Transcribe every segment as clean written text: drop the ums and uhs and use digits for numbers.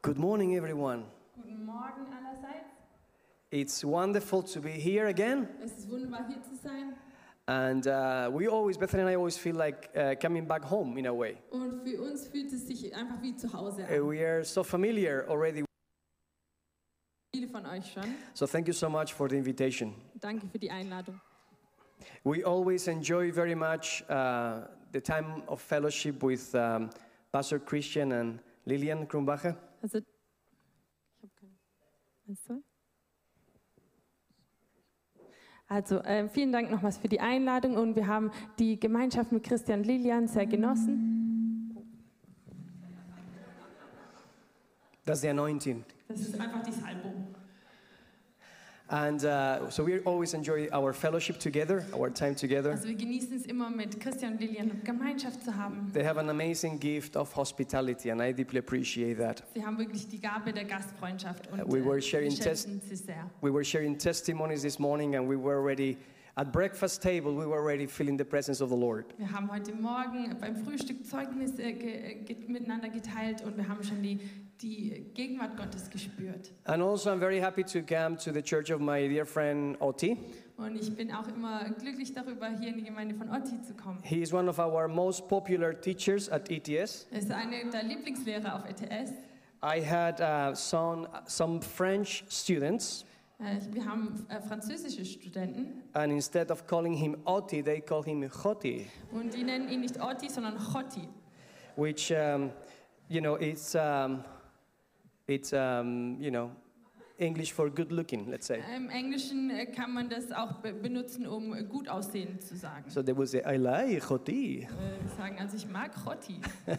Good morning, everyone. Guten Morgen allerseits. It's wonderful to be here again. Es ist wunderbar, hier zu sein. And Bethany and I always feel like coming back home in a way. Und für uns fühlt es sich einfach wie zu Hause an. We are so familiar already. Viele von euch schon. So thank you so much for the invitation. Danke für die Einladung. We always enjoy very much the time of fellowship with Pastor Christian and Lilian Krumbacher. Also, ich habe keine. Meinst du? Also, vielen Dank nochmals für die Einladung und wir haben die Gemeinschaft mit Christian und Lilian sehr genossen. That's the anointing. Das ist einfach die Salbung. And so we always enjoy our fellowship together, our time together. Also wir genießen es immer mit Christian und Lilian Gemeinschaft zu haben. They have an amazing gift of hospitality and I deeply appreciate that. Sie haben wirklich die Gabe der Gastfreundschaft und We were sharing schätzen sie sehr. We were sharing testimonies this morning and we were already at breakfast table, we were already feeling the presence of the Lord. Wir haben heute Morgen beim Frühstück Zeugnisse miteinander geteilt und wir haben schon die Gegenwart Gottes gespürt. And also I'm very happy to come to the church of my dear friend Oti. Und ich bin auch immer glücklich darüber, hier in die Gemeinde von Otti zu kommen. He is one of our most popular teachers at ETS. Er ist einer der Lieblingslehrer auf ETS. I had some French students. Wir haben französische Studenten. And instead of calling him Oti, they call him Choti. Und die nennen ihn nicht Otti, sondern Chotti. Which, it's English for good looking, let's say. Im Englischen kann man das auch benutzen, um gut aussehend zu sagen. So they will say, I like Choti. Sagen, also ich mag Chotti.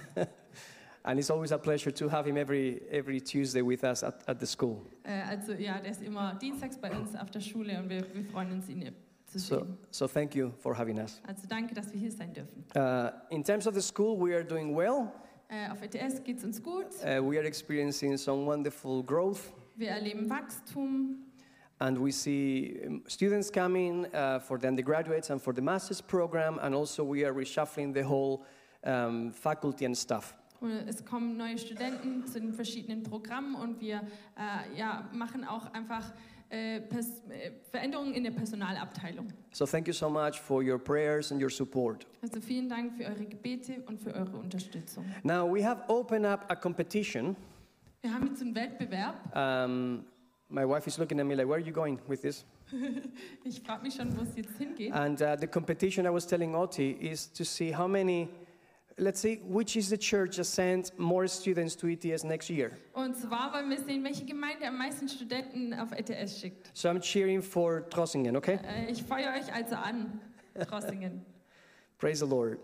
And it's always a pleasure to have him every Tuesday with us at the school. Also ja, der ist immer dienstags bei uns auf der Schule und wir freuen uns, ihn zu sehen. So thank you for having us. Also danke, dass wir hier sein dürfen. In terms of the school, we are doing well. Auf ETS geht es uns gut. We are experiencing some wonderful growth. Wir erleben Wachstum. And we see students coming for the undergraduates and for the master's program. And also we are reshuffling the whole faculty and staff. Und es kommen neue Studenten zu den verschiedenen Programmen und wir machen auch einfach Veränderungen in der Personalabteilung. So thank you so much for your prayers and your support. Also vielen Dank für eure Gebete und für eure Unterstützung. Now we have opened up a competition. Wir haben jetzt einen Wettbewerb. My wife is looking at me like, where are you going with this? Ich frage mich schon, wo es jetzt hingeht. And the competition I was telling Oti is to see how many, let's see, which is the church that sends more students to ETS next year. Und zwar wollen wir sehen, welche Gemeinde am meisten Studenten auf ETS schickt. So I'm cheering for Trossingen, okay? Ich feuere euch also an, Trossingen. Praise the Lord.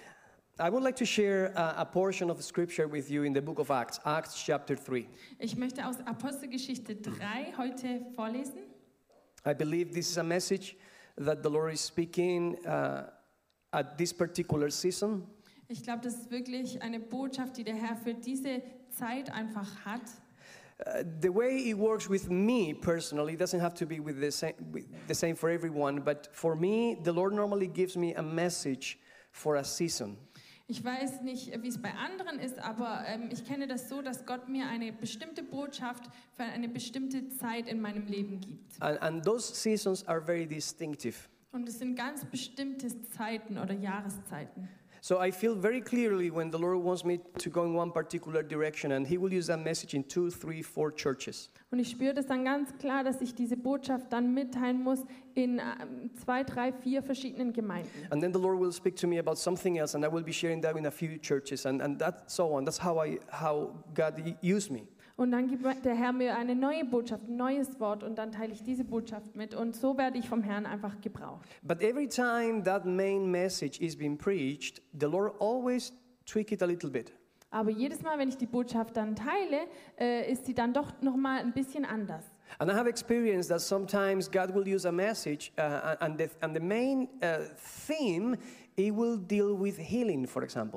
I would like to share a portion of scripture with you in the book of Acts, Acts chapter 3. Ich möchte aus Apostelgeschichte 3 heute vorlesen. I believe this is a message that the Lord is speaking at this particular season. Ich glaube, das ist wirklich eine Botschaft, die der Herr für diese Zeit einfach hat. The way it works with me personally, it doesn't have to be with the same for everyone, but for me, the Lord normally gives me a message for a season. Ich weiß nicht, wie es bei anderen ist, aber ich kenne das so, dass Gott mir eine bestimmte Botschaft für eine bestimmte Zeit in meinem Leben gibt. And those seasons are very distinctive. Und es sind ganz bestimmte Zeiten oder Jahreszeiten. So I feel very clearly when the Lord wants me to go in one particular direction, and He will use that message in 2, 3, 4 churches. Und ich spüre das dann ganz klar, dass ich diese Botschaft dann mitteilen muss in 2, 3, 4 verschiedenen Gemeinden. And then the Lord will speak to me about something else, and I will be sharing that in a few churches, and that's so on. That's how God used me. Und dann gibt der Herr mir eine neue Botschaft, ein neues Wort und dann teile ich diese Botschaft mit und so werde ich vom Herrn einfach gebraucht. But every time that main message is being preached, the Lord always tweak it a little bit. Aber jedes Mal, wenn ich die Botschaft dann teile, ist sie dann doch noch mal ein bisschen anders. And I have experienced that sometimes God will use a message and the main theme, it will deal with healing, for example.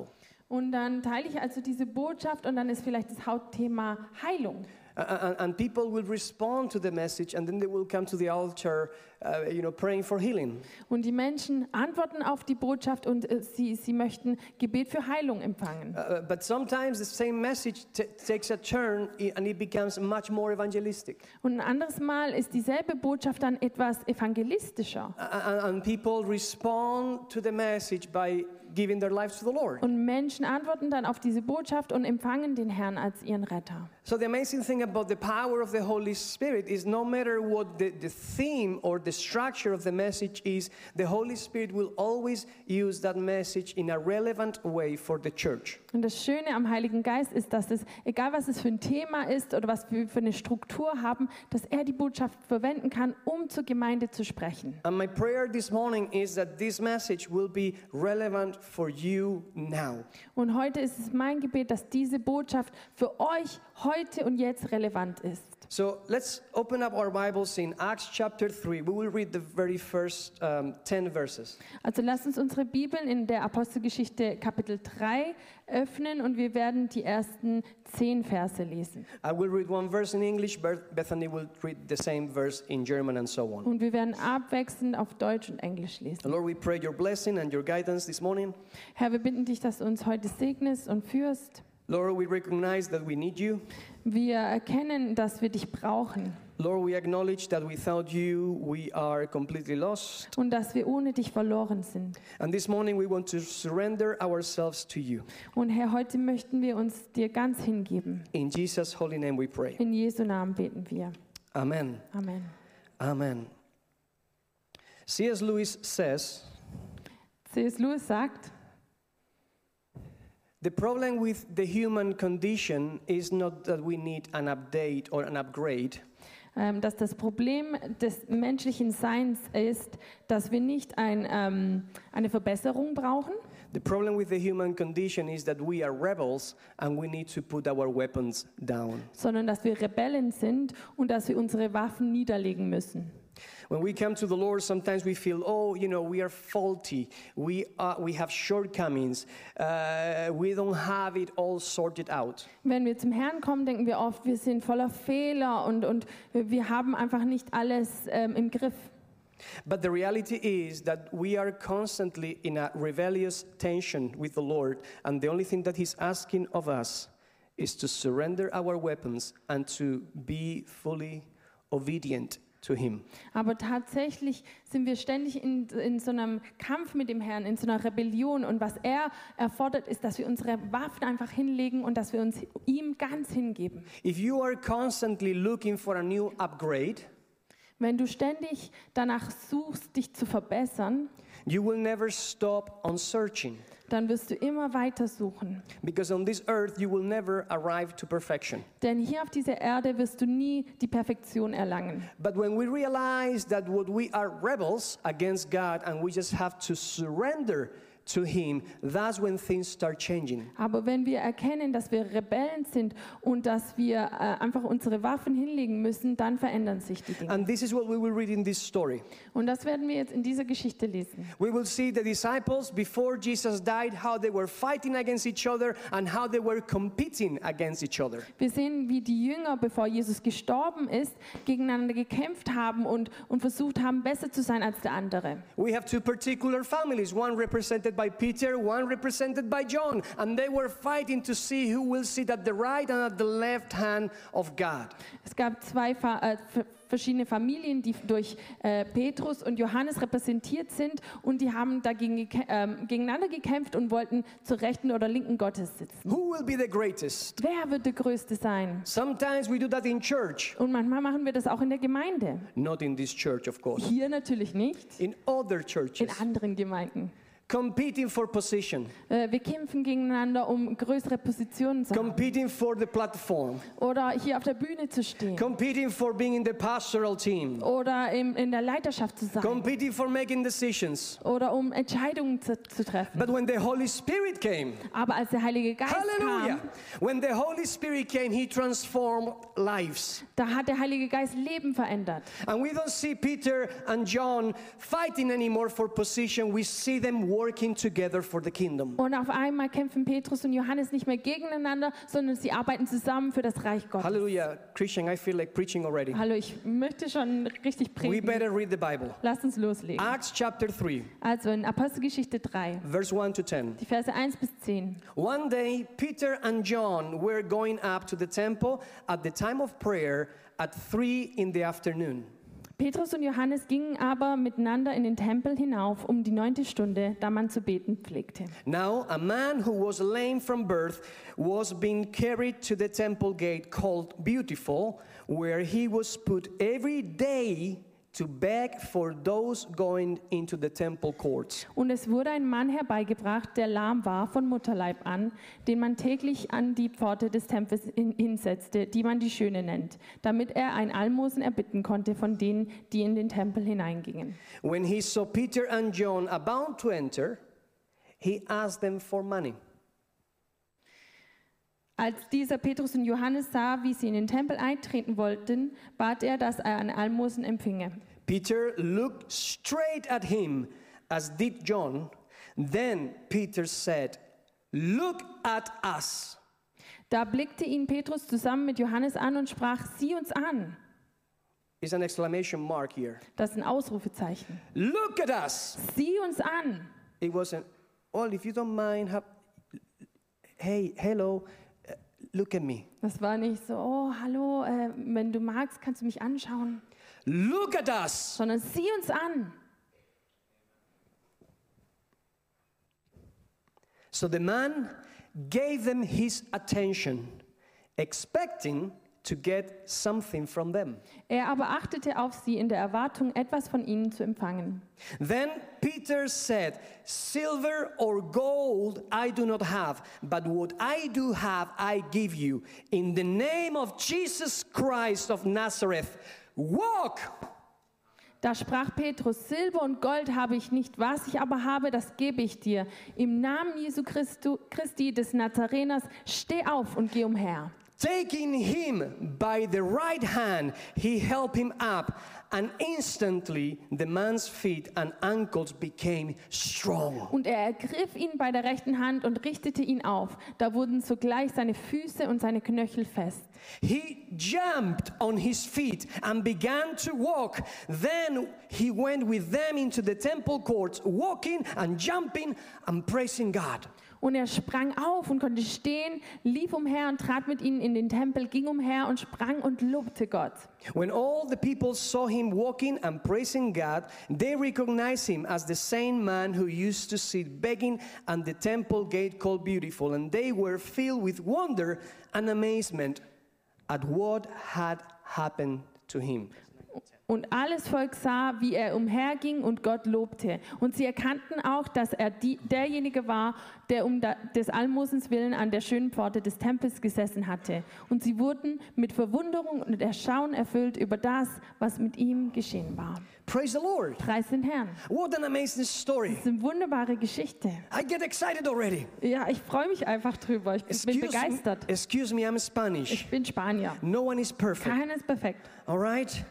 Und dann teile ich also diese Botschaft und dann ist vielleicht das Hauptthema Heilung. And people will respond to the message, and then they will come to the altar, praying for healing. Und die Menschen antworten auf die Botschaft und sie möchten Gebet für Heilung empfangen. But sometimes the same message takes a turn and it becomes much more evangelistic. Und ein anderes Mal ist dieselbe Botschaft dann etwas evangelistischer. And people respond to the message by giving their lives to the Lord. Und Menschen antworten dann auf diese Botschaft und empfangen den Herrn als ihren Retter. So the amazing thing about the power of the Holy Spirit is no matter what the theme or the structure of the message is, the Holy Spirit will always use that message in a relevant way for the church. Und das Schöne am Heiligen Geist ist, dass es, egal was es für ein Thema ist oder was wir für eine Struktur haben, dass er die Botschaft verwenden kann, um zur Gemeinde zu sprechen. And my prayer this morning is that this message will be relevant for you now. Und heute ist es mein Gebet, dass diese Botschaft für euch heute und jetzt relevant ist. So let's open up our Bibles in Acts chapter 3. We will read the very first 10 verses. Also lasst uns unsere Bibeln in der Apostelgeschichte Kapitel 3 öffnen und wir werden die ersten 10 Verse lesen. I will read one verse in English, Bethany will read the same verse in German and so on. Und wir werden abwechselnd auf Deutsch und Englisch lesen. Lord, we pray your blessing and your guidance this morning. Herr, wir bitten dich, dass du uns heute segnest und führst. Lord, we recognize that we need you. Wir erkennen, dass wir dich brauchen Lord, we acknowledge that without you we are completely lost. und dass wir ohne dich verloren sind. And this morning we want to surrender ourselves to you. Und Herr, heute möchten wir uns dir ganz hingeben. In Jesus' holy name we pray. In Jesu Namen beten wir. Amen. Amen. Amen. C.S. Lewis says, C.S. Lewis sagt, the problem with the human condition is not that we need an update or an upgrade. dass das Problem des menschlichen Seins ist, dass wir nicht eine Verbesserung brauchen. The problem with the human condition is that we are rebels and we need to put our weapons down. Sondern dass wir Rebellen sind und dass wir unsere Waffen niederlegen müssen. When we come to the Lord, sometimes we feel, we are faulty. We have shortcomings. We don't have it all sorted out. Wenn wir zum Herrn kommen, denken wir oft, wir sind voller Fehler und wir haben einfach nicht alles im Griff. But the reality is that we are constantly in a rebellious tension with the Lord, and the only thing that He's asking of us is to surrender our weapons and to be fully obedient to Him. Aber tatsächlich sind wir ständig in so einem Kampf mit dem Herrn, in so einer Rebellion. Und was er erfordert, ist, dass wir unsere Waffen einfach hinlegen und dass wir uns ihm ganz hingeben. If you are constantly looking for a new upgrade, wenn du ständig danach suchst, dich zu verbessern, you will never stop on searching. Dann wirst du immer weiter suchen. Because on this earth you will never arrive to perfection. Denn hier auf dieser Erde wirst du nie die Perfektion erlangen. But when we realize that what we are rebels against God and we just have to surrender to Him, that's when things start changing. Aber wenn wir erkennen, dass wir Rebellen sind und dass wir einfach unsere Waffen hinlegen müssen, dann verändern sich die Dinge. And this is what we will read in this story. Und das werden wir jetzt in dieser Geschichte lesen. We will see the disciples before Jesus died, how they were fighting against each other and how they were competing against each other. Wir sehen, wie die Jünger, bevor Jesus gestorben ist, gegeneinander gekämpft haben und versucht haben, besser zu sein als der andere. We have two particular families, one represented by Peter, one represented by John, and they were fighting to see who will sit at the right and at the left hand of God. Es gab zwei verschiedene Familien, die durch Petrus und Johannes repräsentiert sind und die haben dagegen gegeneinander gekämpft und wollten zur rechten oder linken Gottes sitzen. Who will be the greatest? Wer wird der Größte sein? Sometimes we do that in church. Und manchmal machen wir das auch in der Gemeinde. Not in this church, of course. Hier natürlich nicht. In other churches. In anderen Gemeinden. Competing for position. Wir kämpfen gegeneinander, um größere Positionen zu haben. Competing for the platform. Oder hier auf der Bühne zu stehen. Competing for being in the pastoral team. Oder in der Leiterschaft zu sein. Competing for making decisions. Oder um Entscheidungen zu treffen. But when the Holy Spirit came, aber als der Heilige Geist Hallelujah! kam, When the Holy Spirit came, He transformed lives. Da hat der Heilige Geist Leben verändert. And we don't see Peter and John fighting anymore for position. We see them working together for the kingdom. Und auf einmal kämpfen Petrus und Johannes nicht mehr gegeneinander, sondern sie arbeiten zusammen für das Reich Gottes. Hallelujah. Christian, I feel like preaching already. Hallo, ich möchte schon richtig We predigen. better read the Bible. Lasst uns loslegen. Acts chapter 3, Also in Apostelgeschichte 3, verse 1 to 10. die Verse 1 bis 10. One day, Peter and John were going up to the temple at the time of prayer at 3 in the afternoon. Petrus und Johannes gingen aber miteinander in den Tempel hinauf um die 9. Stunde, da man zu beten pflegte. Now, a man who was lame from birth was being carried to the temple gate called Beautiful, where he was put every day to beg for those going into the temple courts. Und es wurde ein Mann herbeigebracht, der lahm war von Mutterleib an, den man täglich an die Pforte des Tempels hinsetzte, die man die Schöne nennt, damit er ein Almosen erbitten konnte von denen, die in den Tempel hineingingen. When he saw Peter and John about to enter, he asked them for money. Als dieser Petrus und Johannes sah, wie sie in den Tempel eintreten wollten, bat er, dass er ein Almosen empfinge. Peter looked straight at him, as did John. Then Peter said, "Look at us." Da blickte ihn Petrus zusammen mit Johannes an und sprach, sieh uns an. Is an exclamation mark here. Das ist ein Ausrufezeichen. Look at us. Sieh uns an. It wasn't, well, if you don't mind, hey, hello, look at me. Das war nicht so, oh, hallo, wenn du magst, kannst du mich anschauen. Look at us. Sondern sieh uns an. So the man gave them his attention, expecting to get something from them. Er aber achtete auf sie in der Erwartung, etwas von ihnen zu empfangen. Then Peter said, "Silver or gold I do not have, but what I do have I give you. In the name of Jesus Christ of Nazareth, walk!" Da sprach Petrus, Silber und Gold habe ich nicht, was ich aber habe, das gebe ich dir. Im Namen Jesu Christi des Nazareners, steh auf und geh umher. Taking him by the right hand, he helped him up, and instantly the man's feet and ankles became strong. Und er ergriff ihn bei der rechten Hand und richtete ihn auf. Da wurden sogleich seine Füße und seine Knöchel fest. He jumped on his feet and began to walk. Then he went with them into the temple courts, walking and jumping and praising God. Und er sprang auf und konnte stehen, lief umher und trat mit ihnen in den Tempel, ging umher und sprang und lobte Gott. When all the people saw him walking and praising God, they recognized him as the same man who used to sit begging at the temple gate called Beautiful, and they were filled with wonder and amazement at what had happened to him. Und alles Volk sah, wie er umherging und Gott lobte. Und sie erkannten auch, dass er derjenige war, der des Almosens willen an der schönen Pforte des Tempels gesessen hatte. Und sie wurden mit Verwunderung und Erstaunen erfüllt über das, was mit ihm geschehen war. Praise the Lord. Preis den Herrn. What an amazing story. Das ist eine wunderbare Geschichte. I get excited already. Ja, ich freue mich einfach drüber. Ich bin begeistert. Excuse me, I'm Spanish. Ich bin Spanier. No one is perfect. Keiner ist perfekt. All right?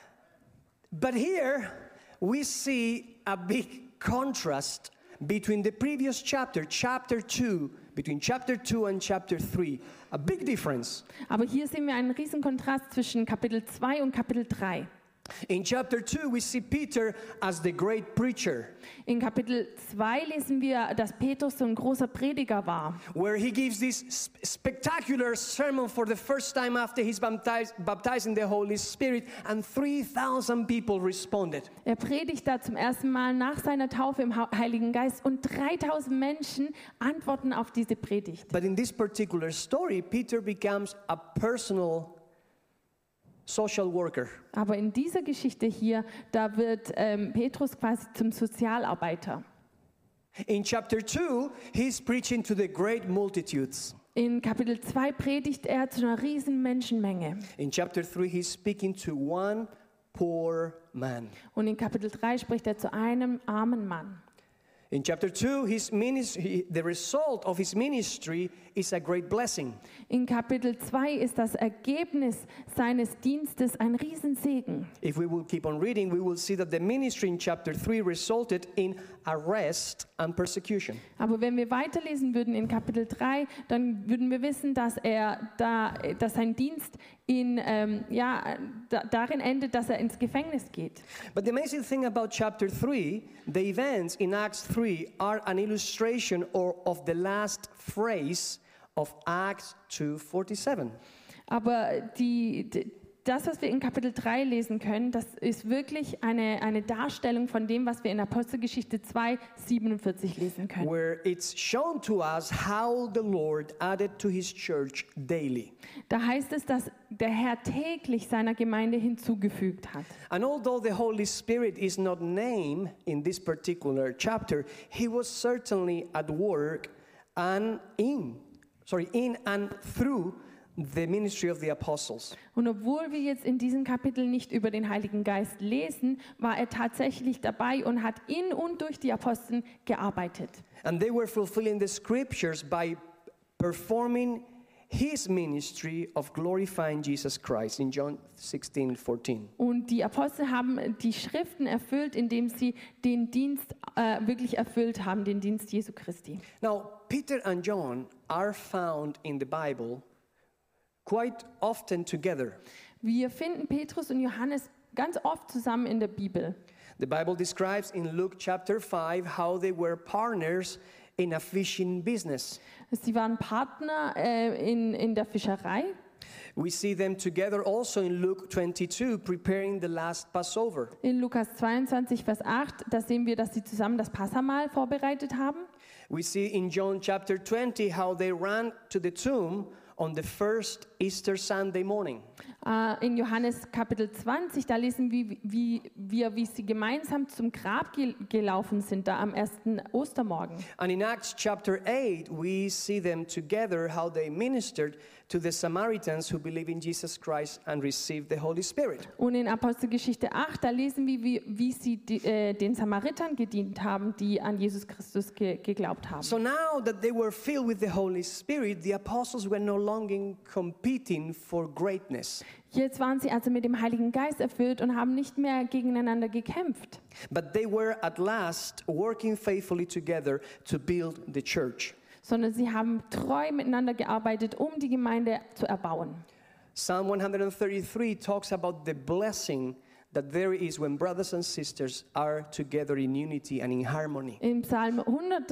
But here we see a big contrast between the previous chapter, between chapter 2 and chapter 3. A big difference. Aber hier sehen wir einen riesen Kontrast zwischen Kapitel 2 und Kapitel 3. In chapter 2 we see Peter as the great preacher, In Kapitel 2 lesen wir, dass Petrus so ein großer Prediger war, where he gives this spectacular sermon for the first time after he's baptized in the Holy Spirit, and 3,000 people responded. Er predigt da zum ersten Mal nach seiner Taufe im Heiligen Geist und 3000 Menschen antworten auf diese Predigt. But in this particular story, Peter becomes a personal social worker. Aber in dieser Geschichte hier, da wird Petrus quasi zum Sozialarbeiter. In chapter 2, he's preaching to the great multitudes. In Kapitel 2 predigt er zu einer riesen Menschenmenge. In chapter 3, he's speaking to one poor man. Und in Kapitel 3 spricht er zu einem armen Mann. In chapter 2, his ministry, the result of his ministry is a great blessing. In Kapitel 2 ist das Ergebnis seines Dienstes ein Riesensegen. If we will keep on reading, we will see that the ministry in chapter 3 resulted in arrest and persecution. Aber wenn wir weiterlesen würden in Kapitel 3, dann würden wir wissen, dass sein Dienst darin endet, dass er ins Gefängnis geht. But the amazing thing about chapter 3, the events in Acts 3 are an illustration of the last phrase of Acts 2:47. Aber das, was wir in Kapitel 3 lesen können, das ist wirklich eine Darstellung von dem, was wir in Apostelgeschichte 2:47 lesen können. Where it's shown to us how the Lord added to his church daily. Da heißt es, dass der Herr täglich seiner Gemeinde hinzugefügt hat. And although the Holy Spirit is not named in this particular chapter, he was certainly at work in and through the ministry of the apostles. Und obwohl wir jetzt in diesem Kapitel nicht über den Heiligen Geist lesen, war er tatsächlich dabei und hat in und durch die Apostel gearbeitet. And they were fulfilling the scriptures by performing his ministry of glorifying Jesus Christ in John 16:14. Und die Apostel haben die Schriften erfüllt, indem sie den Dienst wirklich erfüllt haben, den Dienst Jesu Christi. Now, Peter and John are found in the Bible quite often together. Wir finden Petrus und Johannes ganz oft zusammen in der Bibel. The Bible describes in Luke chapter 5 how they were partners in a fishing business. Sie waren Partner in der Fischerei. We see them together also in Luke 22 preparing the last Passover. In Lukas 22, Vers 8, da sehen wir, dass sie zusammen das Passamahl vorbereitet haben. We see in John chapter 20 how they ran to the tomb on the first Easter Sunday morning. In Johannes Kapitel 20, da lesen wir, wie sie gemeinsam zum Grab gelaufen sind, da am ersten Ostermorgen. And in Acts chapter 8, we see them together how they ministered to the Samaritans who believe in Jesus Christ and received the Holy Spirit. Und in Apostelgeschichte 8, da lesen wir, wie sie den Samaritern gedient haben, die an Jesus Christus geglaubt haben. So now that they were filled with the Holy Spirit, the apostles were no longer competing for greatness. Jetzt waren sie also mit dem Heiligen Geist erfüllt und haben nicht mehr gegeneinander gekämpft. But they were at last working faithfully together to build the church. Sondern sie haben treu miteinander gearbeitet, um die Gemeinde zu erbauen. Psalm 133 talks about the blessing that there is when brothers and sisters are together in unity and in harmony. Im Psalm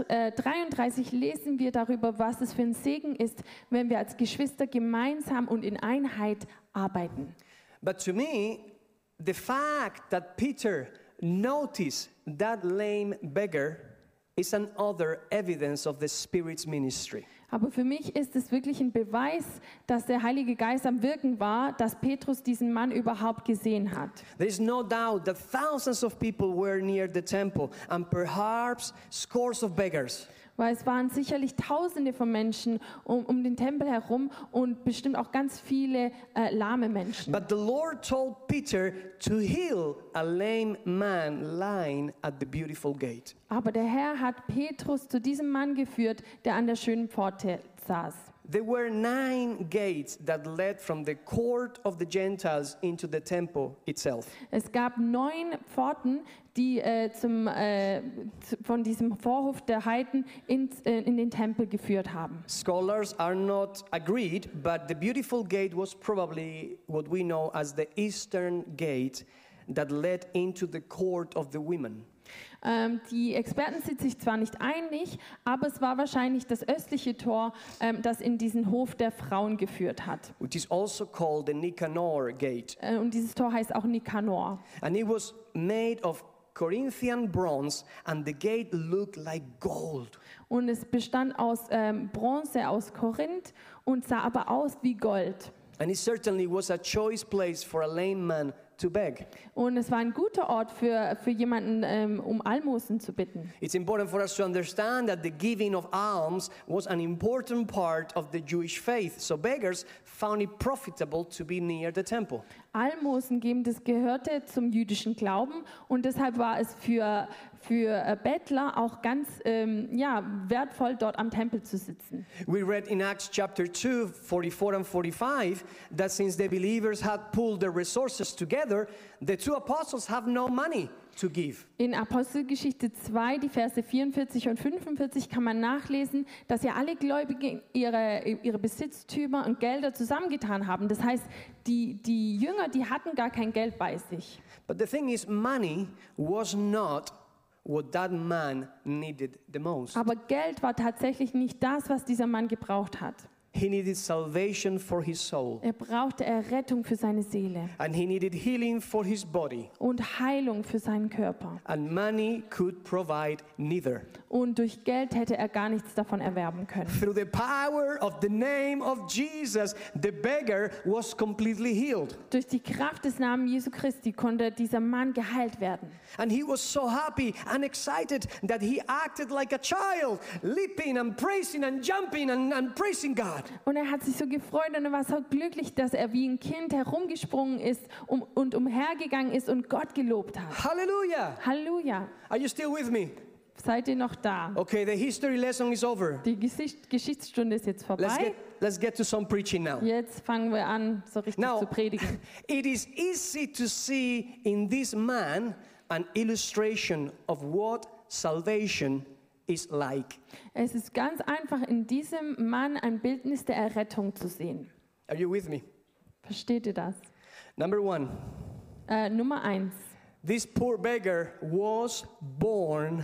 133 lesen wir darüber, was es für ein Segen ist, wenn wir als Geschwister gemeinsam und in Einheit arbeiten. But to me, the fact that Peter noticed that lame beggar is another evidence of the Spirit's ministry. Aber für mich ist es wirklich ein Beweis, dass der Heilige Geist am Wirken war, dass Petrus diesen Mann überhaupt gesehen hat. There is no doubt that thousands of people were near the temple and perhaps scores of beggars. Weil es waren sicherlich Tausende von Menschen um den Tempel herum und bestimmt auch ganz viele lahme Menschen. But the Lord told Peter to heal a lame man lying at the beautiful gate. Aber der Herr hat Petrus zu diesem Mann geführt, der an der schönen Pforte saß. There were 9 gates that led from the court of the Gentiles into the temple itself. Es gab 9 Pforten, die von diesem Vorhof der Heiden in den Tempel geführt haben. Scholars are not agreed, but the beautiful gate was probably what we know as the eastern gate that led into the court of the women. Die Experten sind sich zwar nicht einig, aber es war wahrscheinlich das östliche Tor, das in diesen Hof der Frauen geführt hat. Which is also called the Nicanor gate. Und dieses Tor heißt auch Nikanor. And it was made of Corinthian bronze and the gate looked like gold. Und es bestand aus Bronze aus Korinth und sah aber aus wie Gold. And it certainly was a choice place for a lame man to beg. Und es war ein guter Ort für jemanden, um Almosen zu bitten. It's important for us to understand that the giving of alms was an important part of the Jewish faith. So beggars found it profitable to be near the temple. Almosen geben, das gehörte zum jüdischen Glauben und deshalb war es für Bettler auch ganz wertvoll, dort am Tempel zu sitzen. We read in Acts chapter 2, 44 and 45, that since the believers had pulled their resources together, the two apostles have no money to give. In Apostelgeschichte 2, die Verse 44 und 45 kann man nachlesen, dass ja alle Gläubigen ihre Besitztümer und Gelder zusammengetan haben. Das heißt, die Jünger, die hatten gar kein Geld bei sich. But the thing is, money was not what that man needed the most. Aber Geld war tatsächlich nicht das, was dieser Mann gebraucht hat. He needed salvation for his soul. Er brauchte Errettung für seine Seele And he needed healing for his body. und Heilung für seinen Körper. And money could provide neither. Und durch Geld hätte er gar nichts davon erwerben können. Through the power of the name of Jesus, the beggar was completely healed. Durch die Kraft des Namens Jesu Christi konnte dieser Mann geheilt werden. And he was so happy and excited that he acted like a child, leaping and praising and jumping and praising God. Und er hat sich so gefreut und er war so glücklich, dass er wie ein Kind herumgesprungen ist und umhergegangen ist und Gott gelobt hat. Hallelujah. Halleluja. Are you still with me? Seid ihr noch da? Okay, the history lesson is over. Die Geschichtsstunde ist jetzt vorbei. Let's get to some preaching now. Jetzt fangen wir an, so richtig Now, zu predigen. it is easy to see in this man an illustration of what salvation is like. Es ist ganz einfach, in diesem Mann ein Bildnis der Errettung zu sehen. Are you with me? Versteht ihr das? Number 1. Nummer 1. This poor beggar was born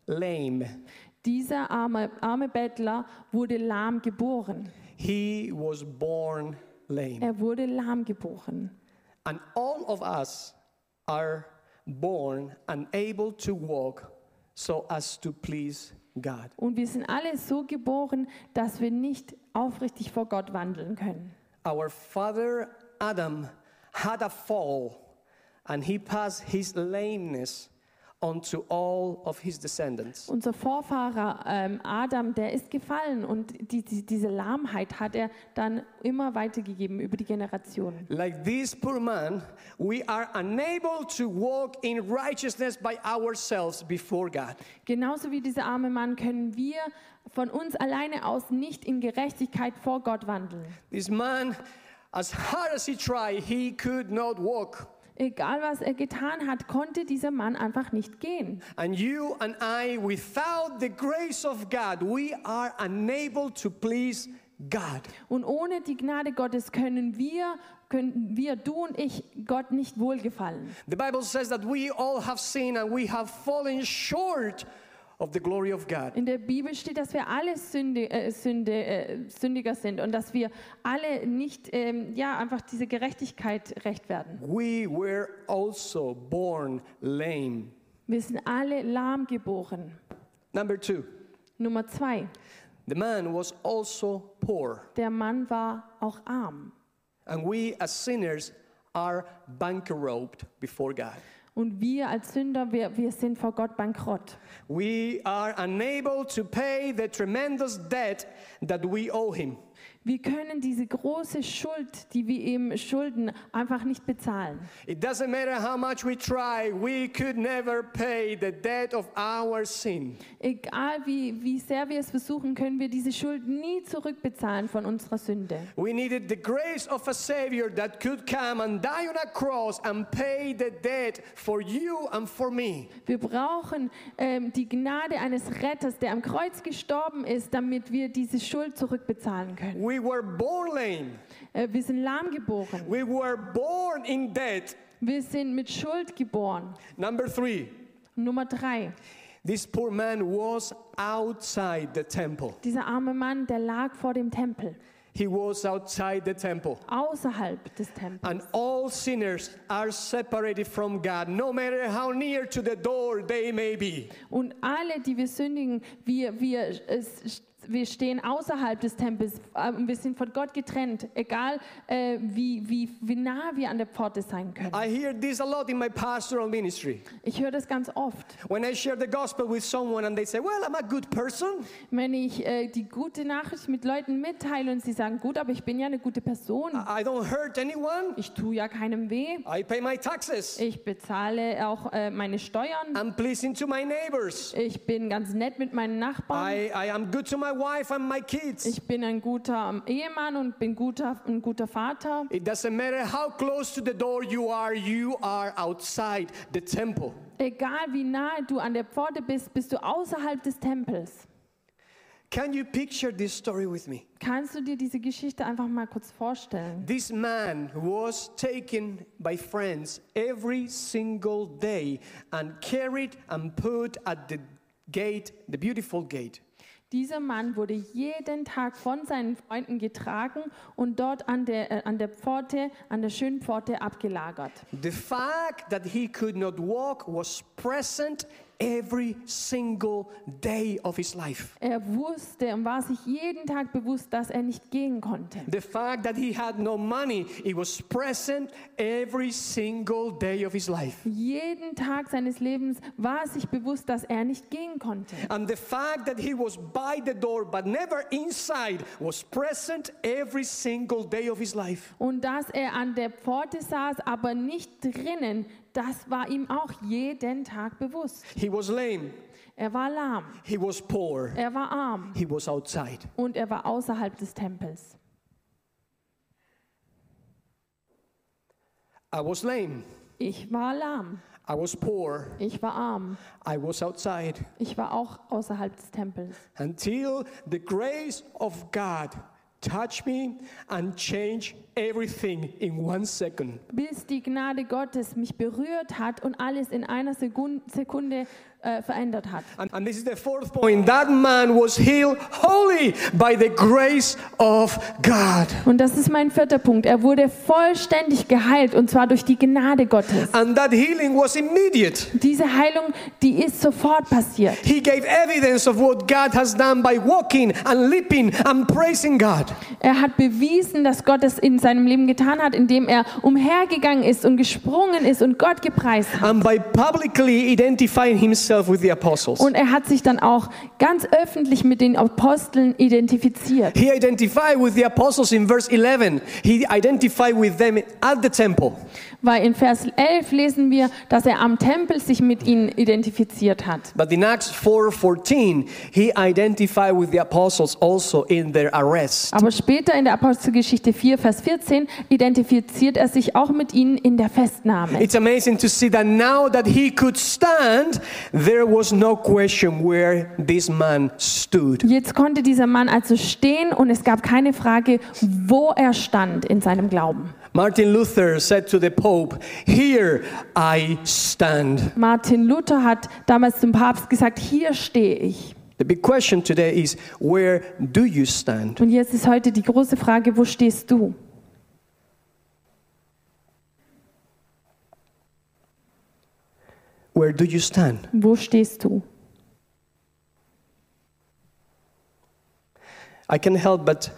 lame. Dieser arme Bettler wurde lahm geboren. He was born lame. Er wurde lahm geboren. And all of us are born unable to walk so as to please God. Und wir sind alle so geboren, dass wir nicht aufrichtig vor Gott wandeln können. Our father Adam had a fall, and he passed his lameness onto all of his descendants. Unser Vorfahrer Adam, der ist gefallen und diese Lahmheit hat er dann immer weitergegeben über die Generationen. Like this poor man, we are unable to walk in righteousness by ourselves before God. Genauso wie dieser arme Mann können wir von uns alleine aus nicht in Gerechtigkeit vor Gott wandeln. This man, as hard as he tried, he could not walk. Egal was er getan hat, konnte dieser Mann einfach nicht gehen. And you and I, without the grace of God, we are unable to please God. Und ohne die Gnade Gottes können wir, du und ich, Gott nicht wohlgefallen. The Bible says that we all have sinned and we have fallen short of the glory of God. In der Bibel steht, dass wir alle Sündiger sind und dass wir alle nicht einfach diese Gerechtigkeit recht werden. We were also born lame. Wir sind alle lahm geboren. Number 2, Nummer 2. the man was also poor. Der Mann war auch arm. And we as sinners are bankrupt before God. Und wir als Sünder, wir sind vor Gott bankrott. We are unable to pay the tremendous debt that we owe him. Wir können diese große Schuld, die wir ihm schulden, einfach nicht bezahlen. It doesn't matter how much we try, we could never pay the debt of our sin. Egal wie sehr wir es versuchen, können wir diese Schuld nie zurückbezahlen von unserer Sünde. We needed the grace of a Savior that could come and die on a cross and pay the debt for you and for me. Wir brauchen die Gnade eines Retters, der am Kreuz gestorben ist, damit wir diese Schuld zurückbezahlen können. We were born lame. Wir sind lahm geboren. We were born in debt. Wir sind mit Schuld geboren. Number 3, Nummer 3. this poor man was outside the temple. Dieser arme Mann, der lag vor dem Tempel, He was outside the temple. außerhalb des Tempels. And all sinners are separated from God, no matter how near to the door they may be. Und alle, die wir sündigen, wir wir stehen außerhalb des Tempels und wir sind von Gott getrennt, egal wie nah wir an der Pforte sein können. I hear this a lot in my pastoral ministry. Ich höre das ganz oft. When I share the gospel with someone and they say, well, I'm a good person. Wenn ich die gute Nachricht mit Leuten mitteile und sie sagen, gut, aber ich bin ja eine gute Person. I don't hurt anyone. Ich tue ja keinem weh. I pay my taxes. Ich bezahle auch meine Steuern. I'm pleasing to my neighbors. Ich bin ganz nett mit meinen Nachbarn. I am good to my wife and my kids. Ich bin ein guter Ehemann und bin ein guter Vater. It doesn't matter how close to the door you are outside the temple. Egal wie nahe du an der Pforte bist, bist du außerhalb des Tempels. Can you picture this story with me? Kannst du dir diese Geschichte einfach mal kurz vorstellen? This man was taken by friends every single day and carried and put at the gate, the beautiful gate. Dieser Mann wurde jeden Tag von seinen Freunden getragen und dort an der Pforte, an der schönen Pforte abgelagert. The fact that he could not walk was present every single day of his life. Er wusste und war sich jeden Tag bewusst, dass er nicht gehen konnte. The fact that he had no money, it was present every single day of his life. Jeden Tag seines Lebens war er sich bewusst, dass er nicht gehen konnte. And the fact that he was by the door but never inside was present every single day of his life. Und dass er an der Pforte saß, aber nicht drinnen, das war ihm auch jeden Tag bewusst. He was lame. Er war lahm. He was poor. Er war arm. He was outside. Und er war außerhalb des Tempels. I was lame. Ich war lahm. I was poor. Ich war arm. I was outside. Ich war auch außerhalb des Tempels. Until the grace of God touched me and changed everything in 1 second. Bis die Gnade Gottes mich berührt hat und alles in einer Sekunde verändert hat. And this is the fourth point. That man was healed wholly by the grace of God. Und das ist mein vierter Punkt. Er wurde vollständig geheilt und zwar durch die Gnade Gottes. And that healing was immediate. Diese Heilung, die ist sofort passiert. He gave evidence of what God has done by walking and leaping and praising God. Er hat bewiesen, dass Gott es in seinem Leben getan hat, indem er umhergegangen ist und gesprungen ist und Gott gepreist hat. And by publicly identifying himself with the apostles. Und er hat sich dann auch ganz öffentlich mit den Aposteln identifiziert. He identified with the apostles in verse 11. He identified with them at the temple. Weil in Vers 11 lesen wir, dass er am Tempel sich mit ihnen identifiziert hat. But in Acts 4:14, he identified with the apostles also in their arrest. Aber später in der Apostelgeschichte 4, Vers 14 identifiziert er sich auch mit ihnen in der Festnahme. It's amazing to see that now that he could stand, there was no question where this man stood. Jetzt konnte dieser Mann also stehen und es gab keine Frage, wo er stand in seinem Glauben. Martin Luther said to the Pope, "Here I stand." Martin Luther hat damals zum Papst gesagt, hier stehe ich. The big question today is, where do you stand? Und jetzt ist heute die große Frage, wo stehst du? Where do you stand? Wo stehst du? I can't help but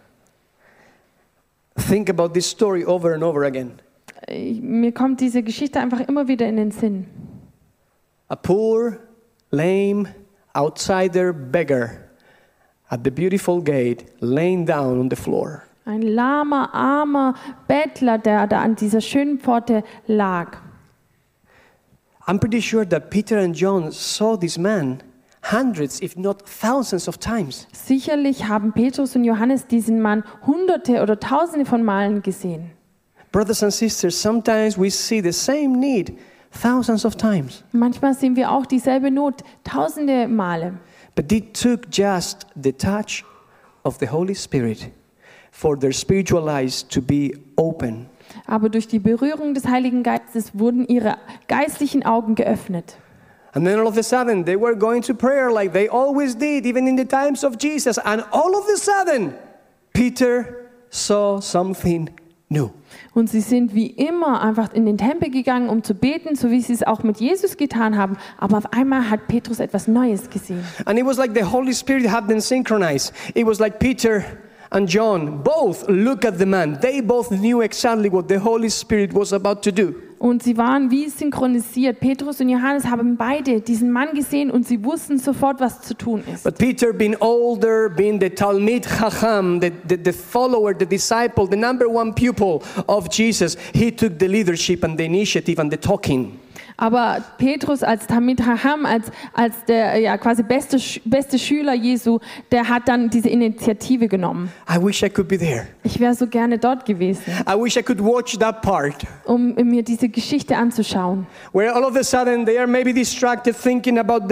think about this story over and over again. Mir kommt diese Geschichte einfach immer wieder in den Sinn. A poor, lame, outsider beggar at the beautiful gate, laying down on the floor. Ein lahmer, armer Bettler, der da an dieser schönen Pforte lag. I'm pretty sure that Peter and John saw this man hundreds, if not thousands of times. Sicherlich haben Petrus und Johannes diesen Mann Hunderte oder Tausende von Malen gesehen. Brothers and sisters, sometimes we see the same need thousands of times. Manchmal sehen wir auch dieselbe Not Tausende Male. But it took just the touch of the Holy Spirit for their spiritual eyes to be open. Aber durch die Berührung des Heiligen Geistes wurden ihre geistlichen Augen geöffnet. And then all of a sudden, they were going to prayer like they always did, even in the times of Jesus. And all of a sudden, Peter saw something No. Und sie sind wie immer einfach in den Tempel gegangen, um zu beten, so wie sie es auch mit Jesus getan haben. Aber auf einmal hat Petrus etwas Neues gesehen. And it was like the Holy Spirit had them synchronized. It was like Peter and John both look at the man. They both knew exactly what the Holy Spirit was about to do. Und sie waren wie synchronisiert. Petrus und Johannes haben beide diesen Mann gesehen und sie wussten sofort, was zu tun ist. But Peter, being older, being the Talmid Chacham, the follower, the disciple, the number one pupil of Jesus, he took the leadership and the initiative and the talking. Aber Petrus als Talmid Chacham, als der quasi beste Schüler Jesu, der hat dann diese Initiative genommen. I wish I could be there. Ich wäre so gerne dort gewesen, I wish I could watch that part um mir diese Geschichte anzuschauen. where all of a sudden they are maybe distracted thinking about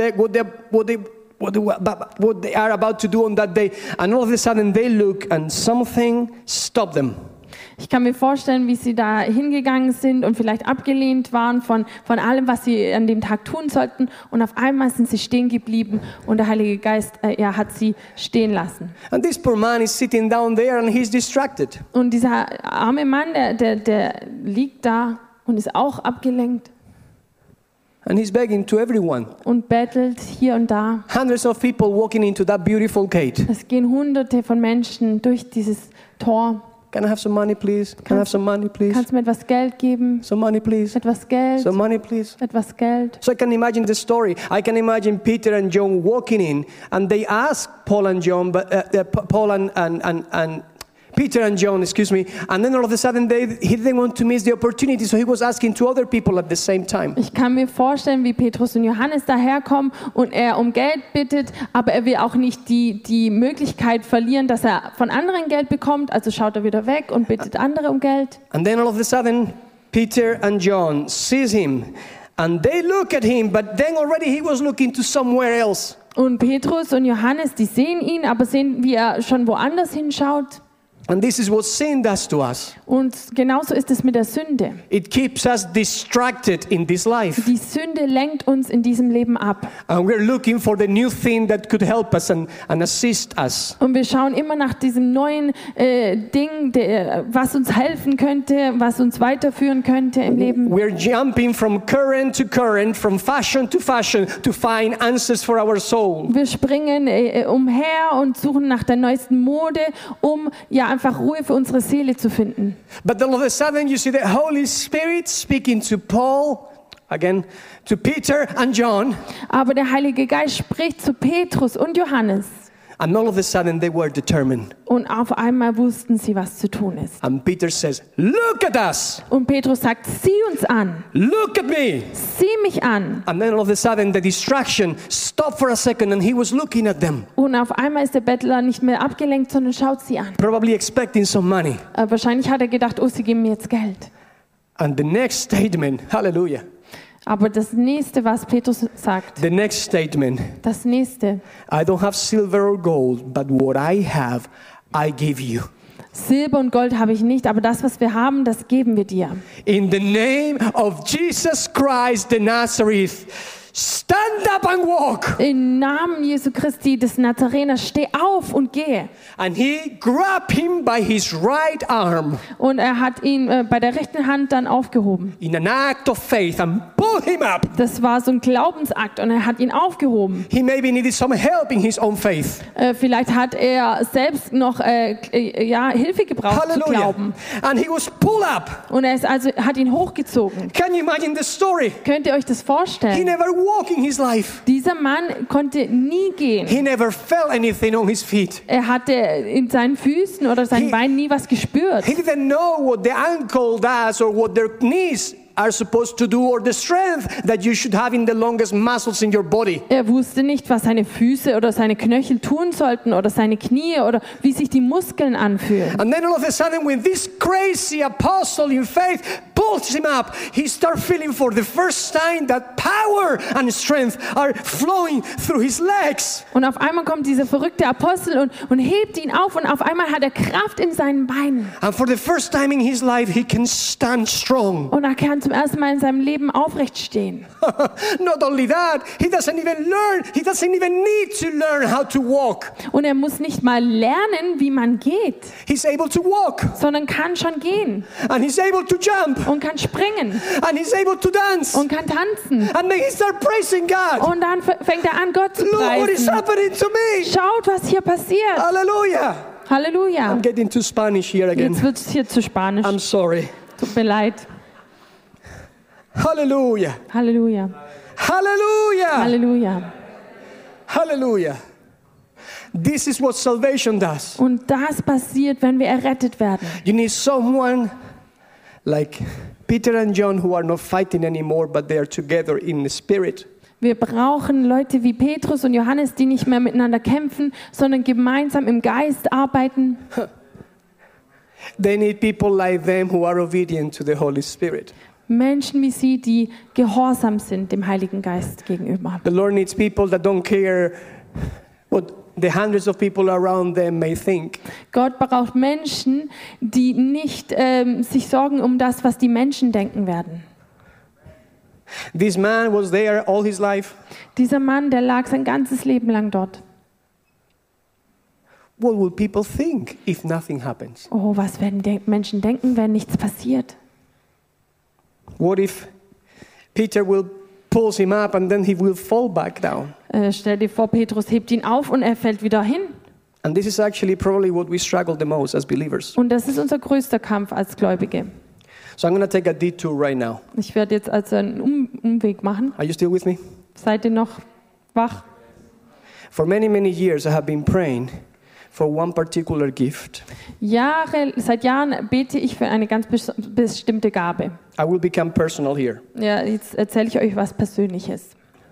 what they are about to do on that day, and all of a sudden they look and something stopped them. Ich kann mir vorstellen, wie sie da hingegangen sind und vielleicht abgelehnt waren von allem, was sie an dem Tag tun sollten. Und auf einmal sind sie stehen geblieben und der Heilige Geist hat sie stehen lassen. And this poor man is sitting down there and he's distracted. Und dieser arme Mann, der liegt da und ist auch abgelenkt And he's begging to everyone. und bettelt hier und da. Hundreds of people walking into that beautiful gate. Es gehen Hunderte von Menschen durch dieses Tor. Can I have some money, please? Can I have some money, please? Kannst du mir etwas Geld geben? Some money, please. Etwas Geld? Some money, please. Etwas Geld? So I can imagine the story. I can imagine Peter and John walking in, and they ask Paul and John, Paul and Peter and John, and then all of a sudden he didn't want to miss the opportunity, so he was asking to other people at the same time. Ich kann mir vorstellen, wie Petrus und Johannes daherkommen und er um Geld bittet, aber er will auch nicht die Möglichkeit verlieren, dass er von anderen Geld bekommt, also schaut er wieder weg und bittet andere um Geld. And then all of a sudden Peter and John sees him, and they look at him, but then already he was looking to somewhere else. Und Petrus und Johannes, die sehen ihn, aber sehen, wie er schon woanders hinschaut. And this is what sin does to us. Und genauso ist es mit der Sünde. It keeps us distracted in this life. Die Sünde lenkt uns in diesem Leben ab. And we're looking for the new thing that could help us and assist us. Und wir schauen immer nach diesem neuen Ding, was uns helfen könnte, was uns weiterführen könnte im Leben. We're jumping from current to current, from fashion to find answers for our soul. Wir springen umher und suchen nach der neuesten Mode, um einfach Ruhe für unsere Seele zu finden. But all of a sudden you see the Holy Spirit speaking to Paul, again, to Peter and John. Aber der Heilige Geist spricht zu Petrus und Johannes. And all of a sudden they were determined. Und auf einmal wussten sie, was zu tun ist. And Peter says, look at us. Und Petrus sagt, sieh uns an. Look at me. Sieh mich an. And then all of a sudden the distraction stopped for a second and he was looking at them. Und auf einmal ist der Bettler nicht mehr abgelenkt, sondern schaut sie an. Probably expecting some money. Wahrscheinlich hat er gedacht, oh, sie geben mir jetzt Geld. And the next statement, hallelujah. Aber das nächste, was Petrus sagt, The next statement, das nächste, I don't have silver or gold, but what I have, I give you. Silber und Gold habe ich nicht, aber das, was wir haben, das geben wir dir. In the name of Jesus Christ the Nazareth, stand up and walk. Im Namen Jesu Christi des Nazareners, steh auf und gehe. And he grabbed him by his right arm Und er hat ihn bei der rechten Hand dann aufgehoben. in an act of faith and pulled him up. Das war so ein Glaubensakt und er hat ihn aufgehoben. He maybe needed some help in his own faith. Vielleicht hat er selbst noch Hilfe gebraucht zu Hallelujah. glauben. And he was pulled up. Und er hat ihn hochgezogen. Can you imagine the story? Könnt ihr euch das He vorstellen? never walked in his life. Dieser Mann konnte nie gehen. He never felt anything on his feet. Er hatte in seinen Füßen oder seinen Beinen nie was gespürt. He didn't know what the ankle does or what their knees are supposed to do or the strength that you should have in the longest muscles in your body. Er wusste nicht, was seine Füße oder seine Knöchel tun sollten oder seine Knie oder wie sich die Muskeln anfühlen. And then all of a sudden when this crazy apostle in faith put pulls him up, he starts feeling for the first time that power and strength are flowing through his legs. Und auf einmal kommt dieser verrückte Apostel und hebt ihn auf und auf einmal hat er Kraft in seinen Beinen. And for the first time in his life, he can stand strong. Und er kann zum ersten Mal in seinem Leben aufrecht stehen. Not only that, he doesn't even need to learn how to walk. Und er muss nicht mal lernen, wie man geht, He's able to walk, sondern kann schon gehen and he's able to jump, und kann springen and he's able to dance. und kann tanzen. And then he starts praising God. Und dann fängt er an, Gott zu Look what is preisen. happening to me. Schaut, was hier passiert. Hallelujah. Halleluja. I'm getting to Spanish here again. Jetzt wird es hier zu Spanisch. I'm sorry. Tut mir leid. Hallelujah. Halleluja. Hallelujah. Halleluja. Hallelujah. This is what salvation does. Und das passiert, wenn wir errettet werden. You need someone like Peter and John who are not fighting anymore, but they are together in the spirit. Wir brauchen Leute wie Petrus und Johannes, die nicht mehr miteinander kämpfen, sondern gemeinsam im Geist arbeiten. They need people like them who are obedient to the Holy Spirit. Menschen wie sie, die gehorsam sind dem Heiligen Geist gegenüber. The Lord needs people that don't care what the hundreds of people around them may think. Gott braucht Menschen, die nicht sich sorgen um das, was die Menschen denken werden. This man was there all his life. Dieser Mann, der lag sein ganzes Leben lang dort. What will people think if nothing happens? Oh, was werden Menschen denken, wenn nichts passiert? What if Peter will pulls him up and then he will fall back down? Stell dir vor, Petrus hebt ihn auf und er fällt wieder hin. And this is actually probably what we struggle the most as believers. Und das ist unser größter Kampf als Gläubige. So I'm going to take a detour right now. Ich werde jetzt also einen Umweg machen. Are you still with me? Seid ihr noch wach? For many, many years I have been praying for one particular gift. Seit Jahren bete ich für eine ganz bestimmte Gabe. I will become personal here. Ja, jetzt erzähle ich euch was Persönliches.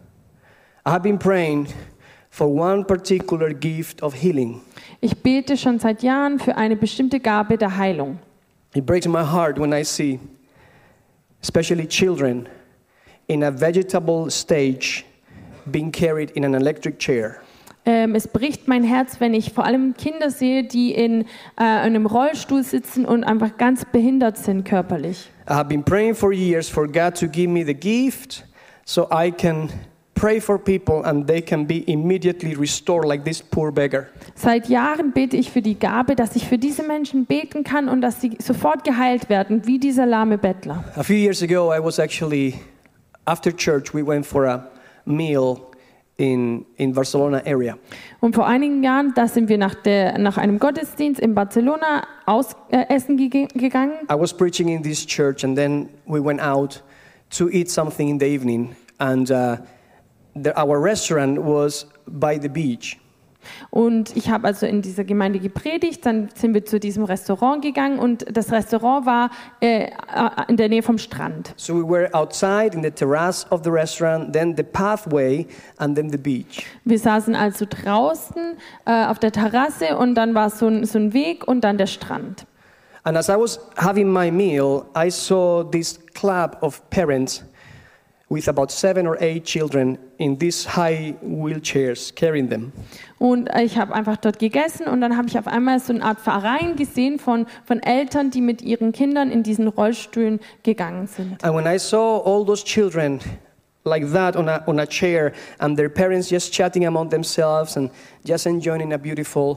I have been praying for one particular gift of healing. Ich bete schon seit Jahren für eine bestimmte Gabe der Heilung. It breaks my heart when I see, especially children, in a vegetable stage being carried in an electric chair. Es bricht mein Herz, wenn ich vor allem Kinder sehe, die in einem Rollstuhl sitzen und einfach ganz behindert sind körperlich. I have been praying for years for God to give me the gift so I can pray for people and they can be immediately restored like this poor beggar. Seit Jahren bete ich für die Gabe, dass ich für diese Menschen beten kann und dass sie sofort geheilt werden, wie dieser lahme Bettler. A few years ago, I was actually, after church, we went for a meal in Barcelona area. Und vor einigen Jahren, da sind wir nach einem Gottesdienst in Barcelona essen gegangen. I was preaching in this church and then we went out to eat something in the evening and our restaurant was by the beach. Und ich habe also in dieser Gemeinde gepredigt, dann sind wir zu diesem Restaurant gegangen und das Restaurant war in der Nähe vom Strand. So we were outside in the terrace of the restaurant, then the pathway and then the beach. Wir saßen also draußen auf der Terrasse und dann war so ein Weg und dann der Strand. And as I was having my meal, I saw this club of parents with about 7 or 8 children in these high wheelchairs carrying them. Und ich habe einfach dort gegessen und dann habe ich auf einmal so eine Art Verein gesehen von Eltern, die mit ihren Kindern in diesen Rollstühlen gegangen sind. And when I saw all those children like that on a chair and their parents just chatting among themselves and just enjoying a beautiful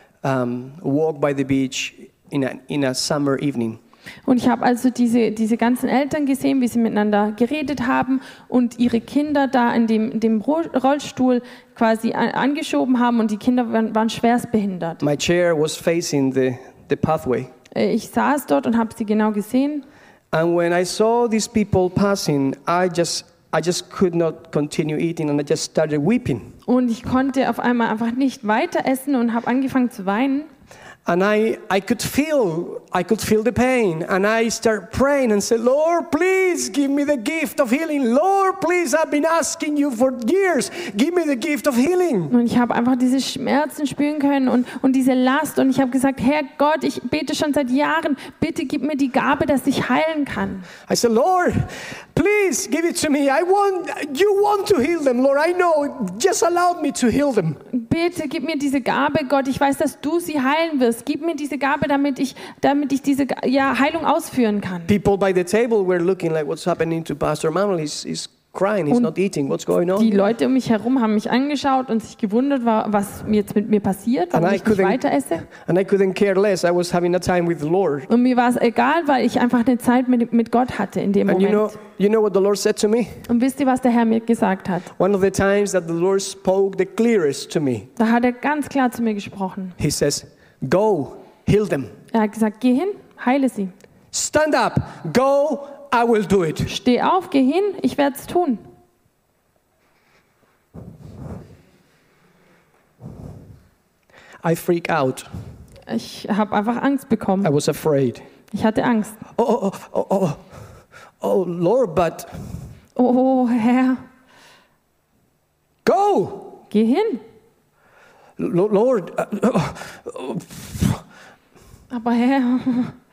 walk by the beach in a summer evening. Und ich habe also diese ganzen Eltern gesehen, wie sie miteinander geredet haben und ihre Kinder da in dem Rollstuhl quasi angeschoben haben und die Kinder waren schwerstbehindert. My chair was facing the pathway. Ich saß dort und habe sie genau gesehen. And when I saw these people passing, I just could not continue eating and I just started weeping. Und ich konnte auf einmal einfach nicht weiter essen und habe angefangen zu weinen. And I could feel the pain. And I start praying and say, Lord, please give me the gift of healing. Lord, please, I've been asking you for years. Give me the gift of healing. Und ich habe einfach diese Schmerzen spüren können und diese Last. Und ich habe gesagt, Herr Gott, ich bete schon seit Jahren, bitte gib mir die Gabe, dass ich heilen kann. I said, Lord, please give it to me. You want to heal them, Lord. I know. Just allow me to heal them. Bitte gib mir diese Gabe, Gott. Ich weiß, dass du sie heilen wirst. Gib mir diese Gabe, damit ich diese Heilung ausführen kann. People by the table were looking like, what's happening to Pastor Manuel? He's crying. He's not eating. What's going on? Die Leute um mich herum haben mich angeschaut und sich gewundert, was jetzt mit mir passiert, warum ich nicht weiter esse. And I couldn't care less. I was having a time with the Lord. Und mir war es egal, weil ich einfach eine Zeit mit Gott hatte in dem And Moment. you know what the Lord said to me? Und wisst ihr, was der Herr mir gesagt hat? One of the times that the Lord spoke the clearest to me. Da hat er ganz klar zu mir gesprochen. He says, go, heal them. Er hat gesagt, geh hin, heile sie. Stand up, go, I will do it. Steh auf, geh hin, ich werde es tun. I freak out. Ich habe einfach Angst bekommen. I was afraid. Ich hatte Angst. Oh, Lord, but Oh, Herr, go, geh hin. Lord. Aber Herr.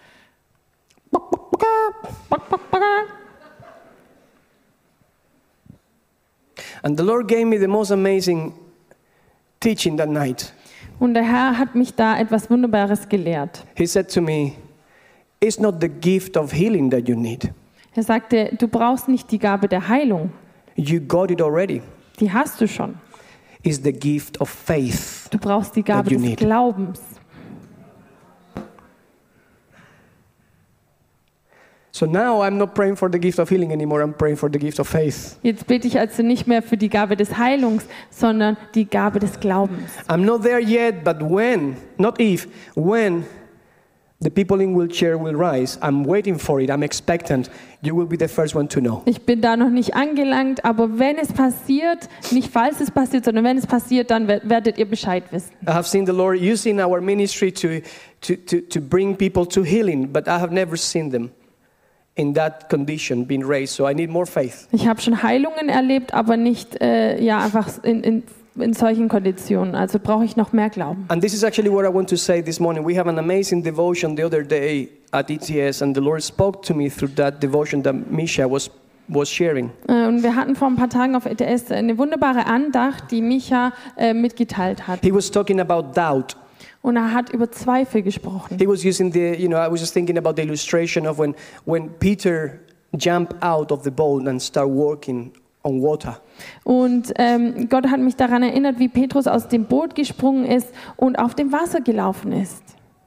And the Lord gave me the most amazing teaching that night. Und der Herr hat mich da etwas Wunderbares gelehrt. He said to me, it's not the gift of healing that you need. Er sagte, du brauchst nicht die Gabe der Heilung. You got it already. Die hast du schon. It's the gift of faith. Du brauchst die Gabe that you des need. Glaubens. So now I'm not praying for the gift of healing anymore. I'm praying for the gift of faith. Jetzt bete ich also nicht mehr für die Gabe des Heilungs, sondern die Gabe des Glaubens. I'm not there yet, but when the people in wheelchair will rise, I'm waiting for it. I'm expectant. You will be the first one to know. Ich bin da noch nicht angelangt, aber wenn es passiert, nicht falls es passiert, sondern wenn es passiert, dann werdet ihr Bescheid wissen. I have seen the Lord using our ministry to bring people to healing, but I have never seen them in that condition being raised. So I need more faith. Ich habe schon Heilungen erlebt, aber nicht einfach in solchen Konditionen. Also brauche ich noch mehr Glauben. And this is actually what I want to say this morning. We have an amazing devotion the other day at ETS, and the Lord spoke to me through that devotion that Misha was sharing. Und wir hatten vor ein paar Tagen auf ETS eine wunderbare Andacht, die Micha mitgeteilt hat. He was talking about doubt. Und er hat über Zweifel gesprochen. He was using I was just thinking about the illustration of when Peter jumped out of the boat and started walking on water. Und Gott hat mich daran erinnert, wie Petrus aus dem Boot gesprungen ist und auf dem Wasser gelaufen ist.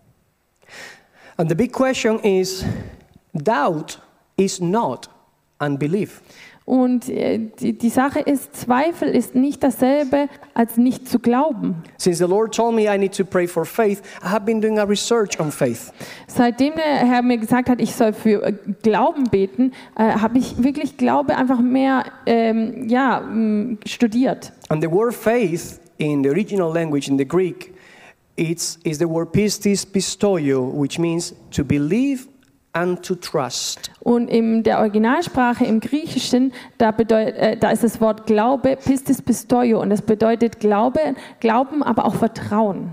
And the big question is, doubt is not unbelief. Und die Sache ist, Zweifel ist nicht dasselbe als nicht zu glauben. Since the Lord told me I need to pray for faith, I have been doing a research on faith. Seitdem der Herr mir gesagt hat, ich soll für Glauben beten, habe ich wirklich Glaube einfach mehr studiert. And the word faith in the original language, in the Greek, is the word pistis pistoio, which means to believe and to trust. Und in der Originalsprache im Griechischen, da ist das Wort Glaube, pistis pistoio, und das bedeutet Glauben, aber auch Vertrauen.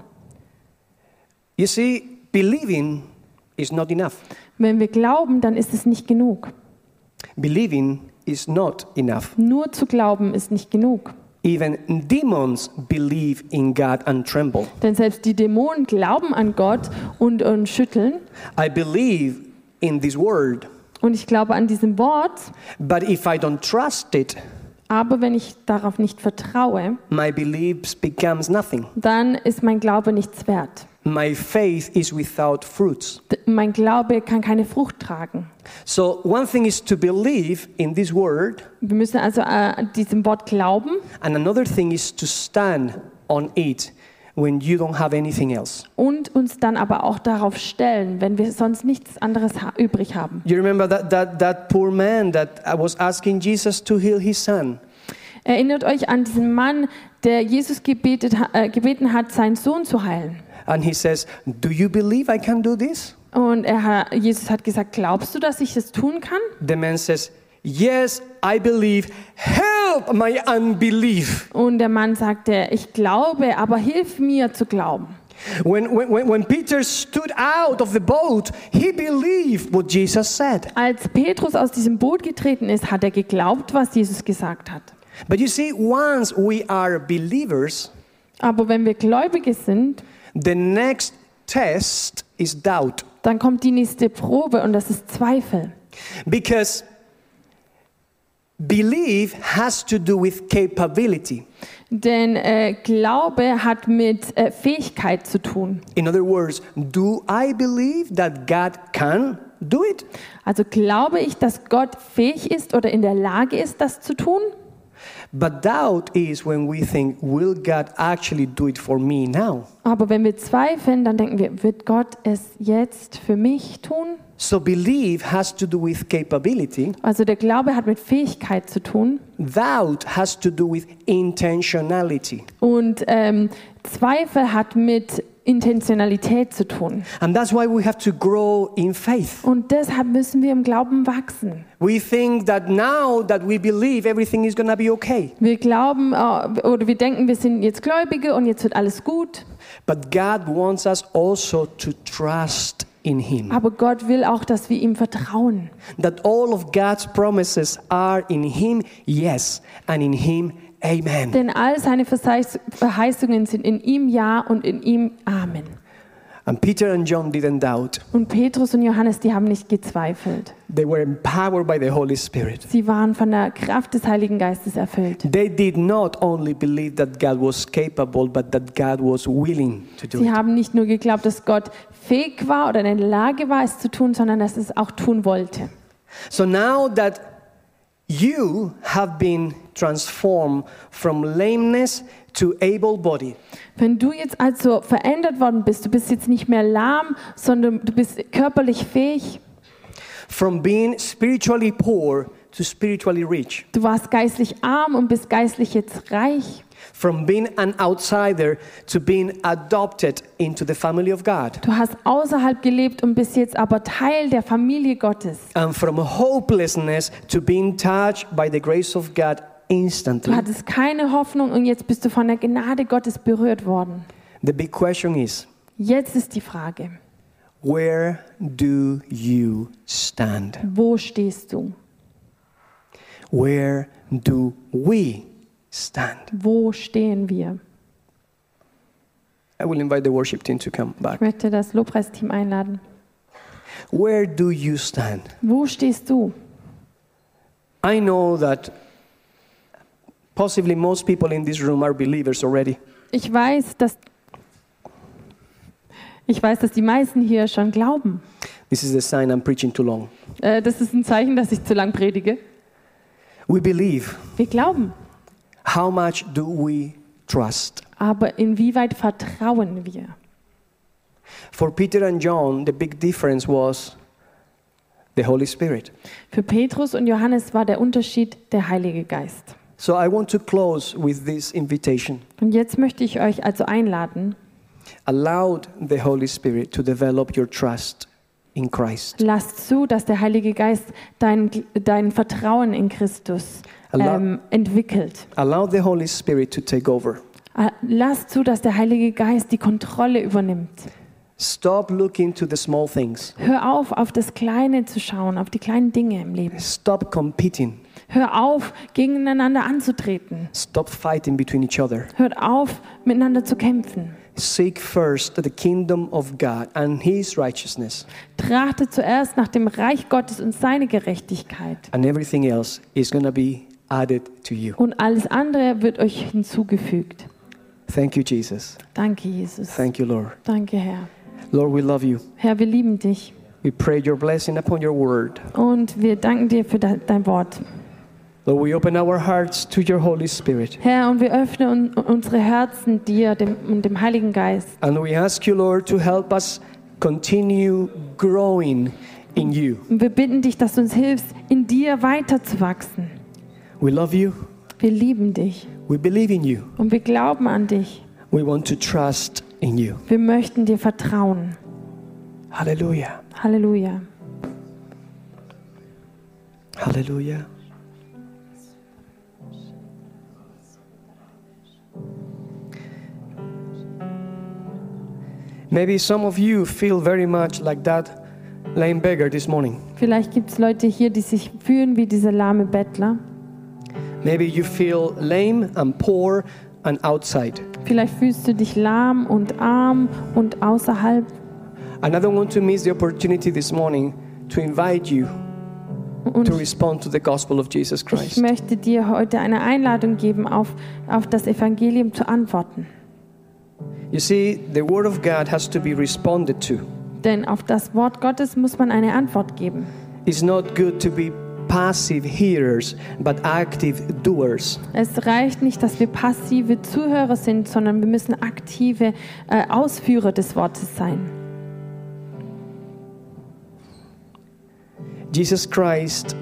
You see, believing is not enough. Wenn wir glauben, dann ist es nicht genug. Believing is not enough. Nur zu glauben ist nicht genug. Even demons believe in God and tremble. Denn selbst die Dämonen glauben an Gott und schütteln. I believe in this word. Und ich glaube an diesem Wort. But if I don't trust it, aber wenn ich darauf nicht vertraue, my beliefs becomes nothing. Dann ist mein Glaube nichts wert. My faith is without fruits. Mein Glaube kann keine Frucht tragen. So one thing is to believe in this word. Wir müssen also diesem Wort glauben. And another thing is to stand on it when you don't have anything else. Und uns dann aber auch darauf stellen, wenn wir sonst nichts anderes übrig haben. You remember that poor man that was asking Jesus to heal his son? Erinnert euch an diesen Mann, der Jesus gebeten hat, seinen Sohn zu heilen. and he says, "Do you believe I can do this?" Und Jesus hat gesagt, glaubst du, dass ich das tun kann? The man says, "Yes, I believe. Help my unbelief." Und der Mann sagte, ich glaube, aber hilf mir zu glauben. When Peter stood out of the boat, he believed what Jesus said. Als Petrus aus diesem Boot getreten ist, hat er geglaubt, was Jesus gesagt hat. But you see, once we are believers, Aber wenn wir Gläubige sind, the next test is doubt. dann kommt die nächste Probe und das ist Zweifel. Because belief has to do with capability. Denn Glaube hat mit Fähigkeit zu tun. In other words, do I believe that God can do it? Also glaube ich, dass Gott fähig ist oder in der Lage ist, das zu tun? But doubt is when we think, will God actually do it for me now? Aber wenn wir zweifeln, dann denken wir, wird Gott es jetzt für mich tun? So belief has to do with capability. Also der Glaube hat mit Fähigkeit zu tun. Doubt has to do with intentionality. Und Zweifel hat mit Intentionalität zu tun. And that's why we have to grow in faith. Und deshalb müssen wir im Glauben wachsen. We think that now that we believe, everything is going to be okay. Wir glauben oder wir denken, wir sind jetzt Gläubige und jetzt wird alles gut. But God wants us also to trust in Him. Aber Gott will auch, dass wir ihm vertrauen. That all of God's promises are in Him, yes, and in Him, amen. Denn all seine Verheißungen sind in ihm Ja und in ihm Amen. And Peter and John didn't doubt. Und Petrus und Johannes, die haben nicht gezweifelt. They were empowered by the Holy Spirit. Sie waren von der Kraft des Heiligen Geistes erfüllt. They did not only believe that God was capable, but that God was willing to do Sie it. haben nicht nur geglaubt, dass Gott fähig war oder in der Lage war, es zu tun, sondern dass es auch tun wollte. So now that you have been transformed from lameness to able body, Wenn du jetzt also verändert worden bist, du bist jetzt nicht mehr lahm, sondern du bist körperlich fähig, from being spiritually poor to spiritually rich, du warst geistlich arm und bist geistlich jetzt reich, from being an outsider to being adopted into the family of God, du hast außerhalb gelebt und bist jetzt aber Teil der Familie Gottes. and from hopelessness to being touched by the grace of God instantly. Du hattest keine Hoffnung und jetzt bist du von der Gnade Gottes berührt worden. The big question is, Jetzt ist die Frage, where do you stand? wo stehst du? Where do we stand? Wo stehen wir? I will invite the worship team to come back. Ich möchte das Lobpreisteam einladen. Where do you stand? Wo stehst du? I know that possibly most people in this room are believers already. Ich weiß, dass die meisten hier schon glauben. This is a sign I'm preaching too long. Das ist ein Zeichen, dass ich zu lang predige. We believe. Wir glauben. How much do we trust? Aber inwieweit vertrauen wir? For Peter and John, the big difference was the Holy Spirit. Für Petrus und Johannes war der Unterschied der Heilige Geist. So I want to close with this invitation. Und jetzt möchte ich euch also einladen, Allow the Holy Spirit to develop your trust in Christ. lasst zu, dass der Heilige Geist dein Vertrauen in Christus entwickelt. Allow the Holy Spirit to take over. Lasst zu, dass der Heilige Geist die Kontrolle übernimmt. Stop looking to the small things. Hör auf das Kleine zu schauen, auf die kleinen Dinge im Leben. Stop competing. Hör auf, gegeneinander anzutreten. Stop fighting between each other. Hört auf, miteinander zu kämpfen. Seek first the kingdom of God and His righteousness, Trachtet zuerst nach dem Reich Gottes und seine Gerechtigkeit. and everything else is going to be added to you. Und alles andere wird euch hinzugefügt. Thank you, Jesus. Danke, Jesus. Thank you, Lord. Danke, Herr. Lord, we love you. Herr, wir lieben dich. We pray your blessing upon your word. Und wir danken dir für dein Wort. Lord, we open our hearts to your Holy Spirit. Herr, und wir öffnen unsere Herzen dir und dem Heiligen Geist. And we ask you, Lord, to help us continue growing in you. Und wir bitten dich, dass du uns hilfst, in dir weiterzuwachsen. We love you. Wir lieben dich We believe in you. und wir glauben an dich. We want to trust in you. Wir möchten dir vertrauen. Hallelujah. Halleluja. Hallelujah. Maybe some of you feel very much like that lame beggar this morning. Vielleicht gibt es Leute hier, die sich fühlen wie dieser lahme Bettler. Maybe you feel lame and poor and outside. Vielleicht fühlst du dich lahm und arm und außerhalb. And I don't want to miss the opportunity this morning to invite you Und to respond to the gospel of Jesus ich Christ. möchte dir heute eine Einladung geben, auf das Evangelium zu antworten. You see, the word of God has to be responded to. Denn auf das Wort Gottes muss man eine Antwort geben. It's not good to be passive hearers, but active doers. Es reicht nicht, dass wir passive Zuhörer sind, sondern wir müssen aktive Ausführer des Wortes sein. Jesus Christ,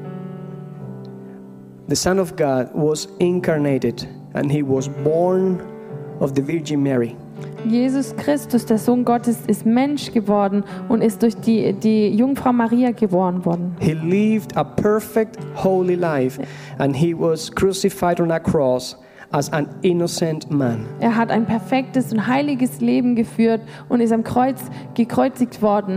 the Son of God, was incarnated and he was born of the Virgin Mary. Jesus Christus, der Sohn Gottes, ist Mensch geworden und ist durch die Jungfrau Maria geboren worden. He lived a perfect, holy life and he was crucified on a cross as an innocent man. Er hat ein perfektes und heiliges Leben geführt und ist am Kreuz gekreuzigt worden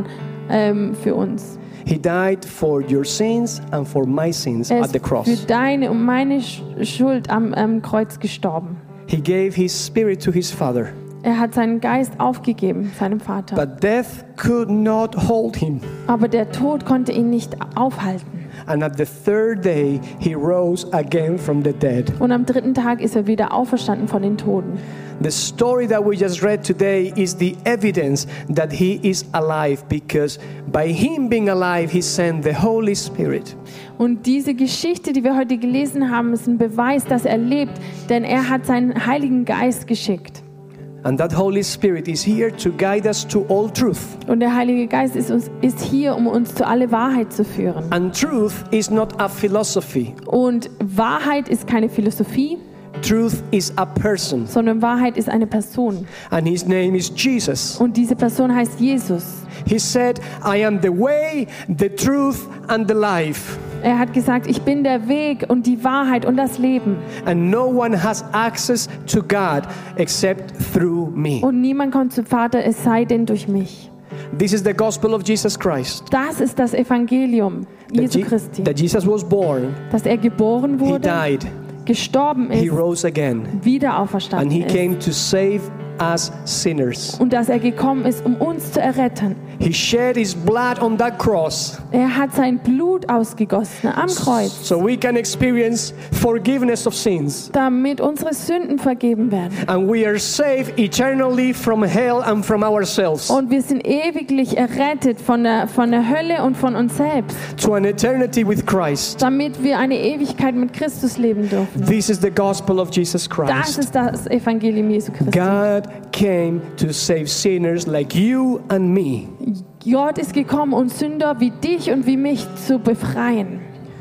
für uns. He died for your sins and for my sins Er at ist the cross. für deine und meine Schuld am Kreuz gestorben. He gave his spirit to his Father, Er hat seinen Geist aufgegeben, seinem Vater. but death could not hold him. Aber der Tod konnte ihn nicht aufhalten. And at the third day, he rose again from the dead. Und am 3. Tag ist er wieder auferstanden von den Toten. The story that we just read today is the evidence that he is alive, because by him being alive, he sent the Holy Spirit. Und diese Geschichte, die wir heute gelesen haben, ist ein Beweis, dass er lebt, denn er hat seinen Heiligen Geist geschickt. And that Holy Spirit is here to guide us to all truth. Und der Heilige Geist ist hier, um uns zu alle Wahrheit zu führen. And truth is not a philosophy. Und Wahrheit ist keine Philosophie, Truth is a person. sondern Wahrheit ist eine Person. And his name is Jesus. Und diese Person heißt Jesus. He said, I am the way, the truth, and the life. Er hat gesagt, ich bin der Weg und die Wahrheit und das Leben. And no one has access to God except through me. Und niemand kommt zum Vater, es sei denn durch mich. This is the gospel of Jesus Christ. Das ist das Evangelium Jesu Christi. That Jesus was born, Dass er geboren he wurde, died, gestorben he ist, rose again, wieder and auferstanden he ist. came to save us sinners. Und dass er gekommen ist, um uns zu erretten. He shed his blood on that cross Er hat sein Blut ausgegossen am Kreuz, so we can experience forgiveness of sins. damit unsere Sünden vergeben werden. And we are saved eternally from hell and from ourselves Und wir sind ewiglich errettet von der Hölle und von uns selbst, to an eternity with Christ. damit wir eine Ewigkeit mit Christus leben dürfen. This is the gospel of Jesus Das Christ. ist das Evangelium Jesu Christi. God came to save sinners like you and me. Gott ist gekommen, um Sünder wie dich und wie mich zu befreien.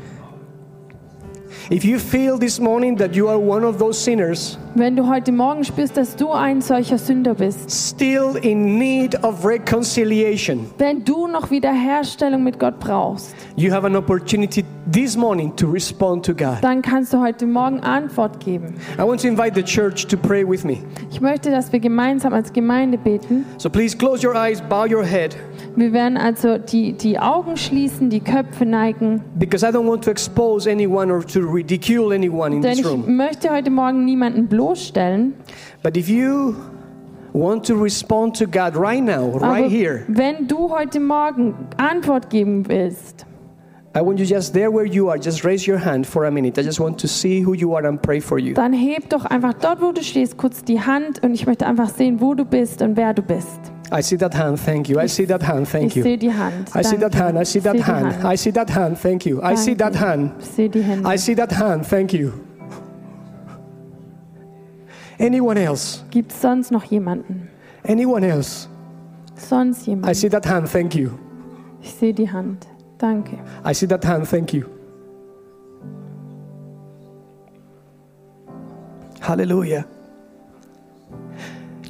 If you feel this morning that you are one of those sinners, Wenn du heute Morgen spürst, dass du ein solcher Sünder bist, still in need of reconciliation, wenn du noch Wiederherstellung mit Gott brauchst, you have an opportunity this morning to respond to God. dann kannst du heute Morgen Antwort geben. I want to invite the church to pray with me. Ich möchte, dass wir gemeinsam als Gemeinde beten. So please close your eyes, bow your head, Wir werden also die Augen schließen, die Köpfe neigen, because I don't want to expose anyone or to ridicule anyone in denn this ich room. möchte heute Morgen niemanden bloßstellen. But if you want to respond to God right now, Aber right here, wenn du heute Morgen Antwort geben willst, I want you just there where you are, just raise your hand for a minute. I just want to see who you are and pray for you. dann heb doch einfach dort, wo du stehst, kurz die Hand und ich möchte einfach sehen, wo du bist und wer du bist. I see that hand, thank you. I see that hand, thank Ich you. sehe die Hand. I see that Danke. hand, I see Ich that sehe die hand. I see that hand, thank you. I see that Danke. hand. Ich sehe die Hände. I see that hand, thank you. Anyone else? Gibt es sonst noch jemanden? Anyone else? Sonst I jemanden? see that hand, thank you. Ich sehe die Hand. Danke. I see that hand, thank you. Hallelujah.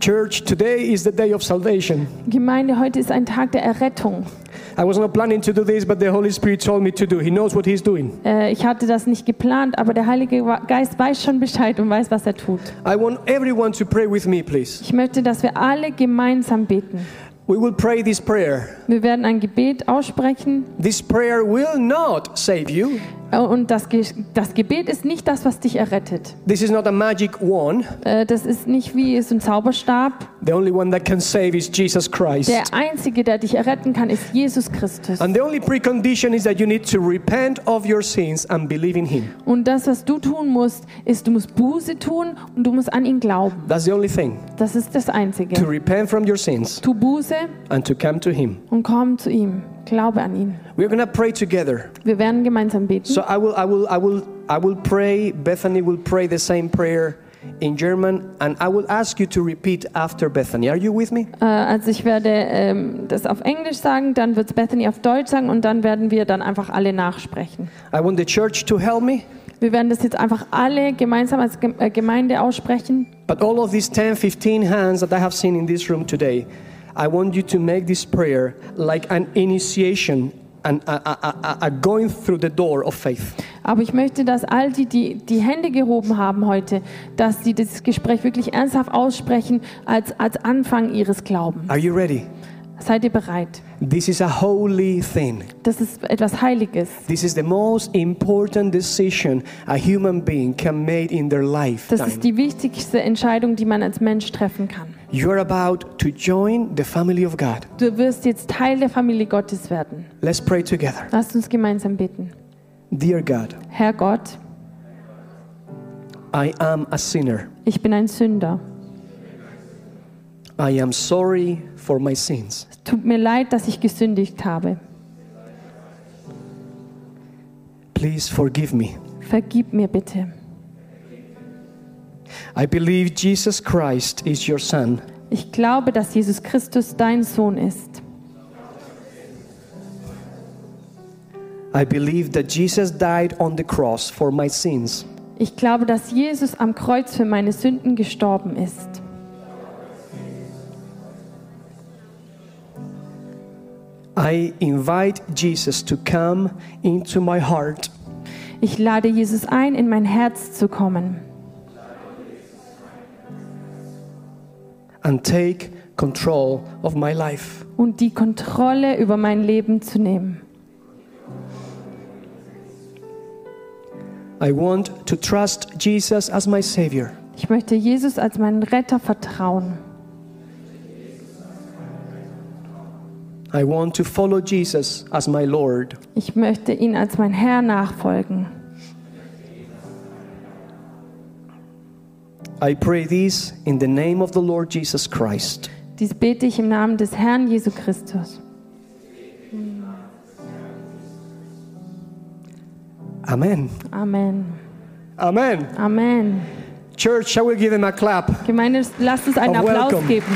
Church, today is the day of salvation. Gemeinde, heute ist ein Tag der Errettung. I was not planning to do this, but the Holy Spirit told me to do. He knows what he's doing. Ich hatte das nicht geplant, aber der Heilige Geist weiß schon Bescheid und weiß, was er tut. I want everyone to pray with me, please. Ich möchte, dass wir alle gemeinsam beten. We will pray this prayer. Wir werden ein Gebet aussprechen. This prayer will not save you. Und das Gebet ist nicht das, was dich errettet. This is not a magic wand. Das ist nicht wie so ein Zauberstab. The only one that can save is Jesus Christ. Der Einzige, der dich erretten kann, ist Jesus Christus. And the only precondition is that you need to repent of your sins and believe in Him. Und das, was du tun musst, ist, du musst Buße tun und du musst an ihn glauben. That's the only thing. Das ist das Einzige. To repent from your sins Tu Buße and to come to Him. und komm zu ihm. Glaube an ihn. We're going to pray together. Wir werden gemeinsam beten. So I will pray. Bethany will pray the same prayer in German, and I will ask you to repeat after Bethany. Are you with me? Also ich werde das auf Englisch sagen, dann wird es Bethany auf Deutsch sagen und dann werden wir dann einfach alle nachsprechen. I want the church to help me. Wir werden das jetzt einfach alle gemeinsam als Gemeinde aussprechen. But all of these 10, 15 hands that I have seen in this room today, I want you to make this prayer like an initiation and a going through the door of faith. Aber ich möchte, dass all die Hände gehoben haben heute, dass sie das Gespräch wirklich ernsthaft aussprechen als Anfang ihres Glaubens. Are you ready? Seid ihr bereit? This is a holy thing. Das ist etwas Heiliges. This is the most important decision a human being can make in their Das lifetime. ist die wichtigste Entscheidung, die man als Mensch treffen kann. You are about to join the family of God. Du wirst jetzt Teil der Familie Gottes werden. Let's pray together. Lasst uns gemeinsam beten. Dear God, Herr Gott, I am a sinner. ich bin ein Sünder. I am sorry for my sins. Es tut mir leid, dass ich gesündigt habe. Please forgive me. Vergib mir bitte. I believe Jesus Christ is your son. Ich glaube, dass Jesus Christus dein Sohn ist. I believe that Jesus died on the cross for my sins. Ich glaube, dass Jesus am Kreuz für meine Sünden gestorben ist. I invite Jesus to come into my heart. Ich lade Jesus ein, in mein Herz zu kommen And take control of my life. und die Kontrolle über mein Leben zu nehmen. I want to trust Jesus as my Savior. Ich möchte Jesus als meinen Retter vertrauen. I want to follow Jesus as my Lord. Ich möchte ihn als mein Herr nachfolgen. I pray this in the name of the Lord Jesus Christ. Dies bete ich im Namen des Herrn Jesu Christus. Amen. Amen. Amen. Amen. Church, I will give them a clap. Gemeinde, lasst uns einen Of Applaus welcome. geben.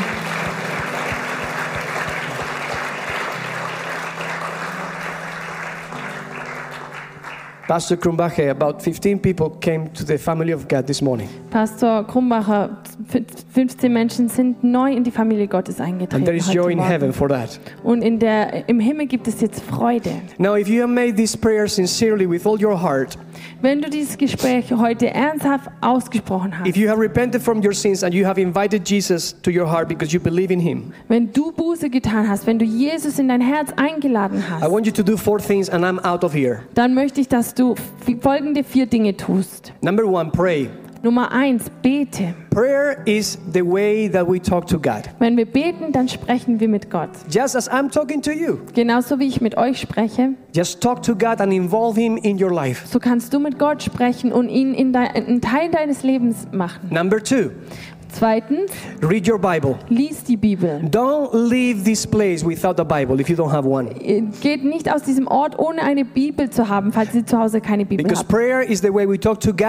Pastor Krumbache, about 15 people came to the family of God this morning. Pastor Krumbacher, 15 Menschen sind neu in die Familie Gottes eingetreten. And there is heute joy in Morgen. heaven for that. Und im Himmel gibt es jetzt Freude. Now, if you have made this prayer sincerely with all your heart, Wenn du dieses Gespräch heute ernsthaft ausgesprochen hast, if you have repented from your sins and you have invited Jesus to your heart because you believe in Him, wenn du Buße getan hast, wenn du Jesus in dein Herz eingeladen I hast, want you to do 4 things and I'm out of here. dann möchte ich, dass du folgende 4 Dinge tust. Number 1, pray. Nummer 1, bete. Prayer is the way that we talk to God. Wenn wir beten, dann sprechen wir mit Gott. Just as I'm talking to you, Genauso wie ich mit euch spreche, just talk to God and involve Him in your life. so kannst du mit Gott sprechen und ihn in einen Teil deines Lebens machen. Number 2, Zweitens, read your Bible. lies die Bibel. Don't leave this place without a Bible if you don't have one. Geht nicht aus diesem Ort, ohne eine Bibel zu haben, falls ihr zu Hause keine Bibel Because habt. prayer is the way we talk to God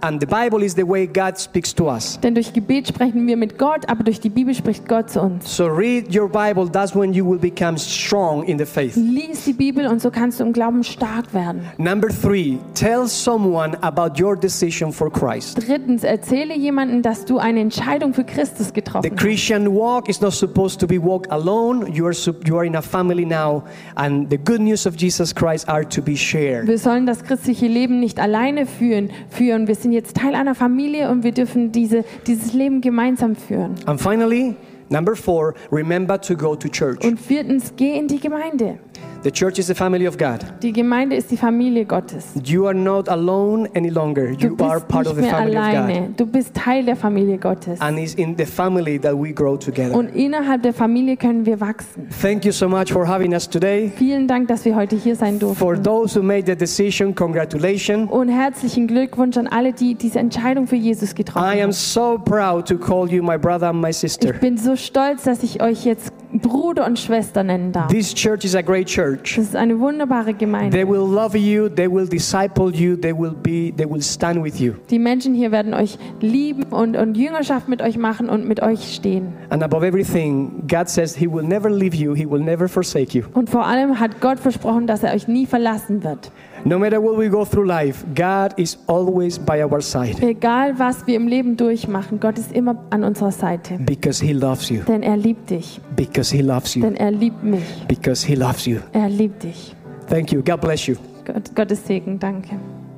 and the Bible is the way God speaks to us. Denn durch Gebet sprechen wir mit Gott, aber durch die Bibel spricht Gott zu uns. So read your Bible, that's when you will become strong in the faith. Lies die Bibel und so kannst du im Glauben stark werden. Number 3, tell someone about your decision for Christ. Drittens, erzähle jemandem, dass du eine Entscheidung für Christus getroffen The hast. Christian walk is not supposed to be walked alone. You are in a family now, and the good news of Jesus Christ are to be shared. Wir sollen das christliche Leben nicht alleine führen. Wir sind jetzt Teil einer Familie und wir dürfen dieses Leben gemeinsam führen. And finally, number 4, remember to go to church. Und viertens, geh in die Gemeinde. The church is the family of God. Die Gemeinde ist die Familie Gottes. You are not alone any longer. Du You are bist part of nicht the mehr family of God. alleine. Du bist Teil der Familie Gottes. And it's in the family that we grow together. Und innerhalb der Familie können wir wachsen. Thank you so much for having us today. Vielen Dank, dass wir heute hier sein For durften. those who made the decision, congratulations. Und herzlichen Glückwunsch an alle, die diese Entscheidung für Jesus getroffen I am haben. so proud to call you my brother and my sister. Ich bin so stolz, dass ich euch jetzt Bruder und Schwester nennen darf. This church is a great church. Das ist eine wunderbare Gemeinde. They will love you, they will disciple you, they will stand with you. Die Menschen hier werden euch lieben und Jüngerschaft mit euch machen und mit euch stehen. And above everything, God says he will never leave you, he will never forsake you. Und vor allem hat Gott versprochen, dass er euch nie verlassen wird. No matter what we go through life, God is always by our side Egal, was wir im Leben durchmachen, Gott ist immer an unserer Seite. because he loves you, Denn er liebt dich. because he loves you, Denn er liebt mich. because he loves you. Er liebt dich. Thank you. God bless you. Gottes Segen, danke.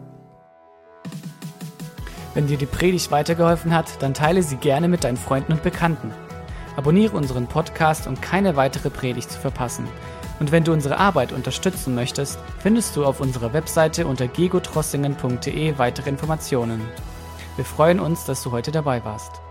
Wenn dir die Predigt weitergeholfen hat, dann teile sie gerne mit deinen Freunden und Bekannten. Abonniere unseren Podcast, um keine weitere Predigt zu verpassen. Und wenn du unsere Arbeit unterstützen möchtest, findest du auf unserer Webseite unter gegotrossingen.de weitere Informationen. Wir freuen uns, dass du heute dabei warst.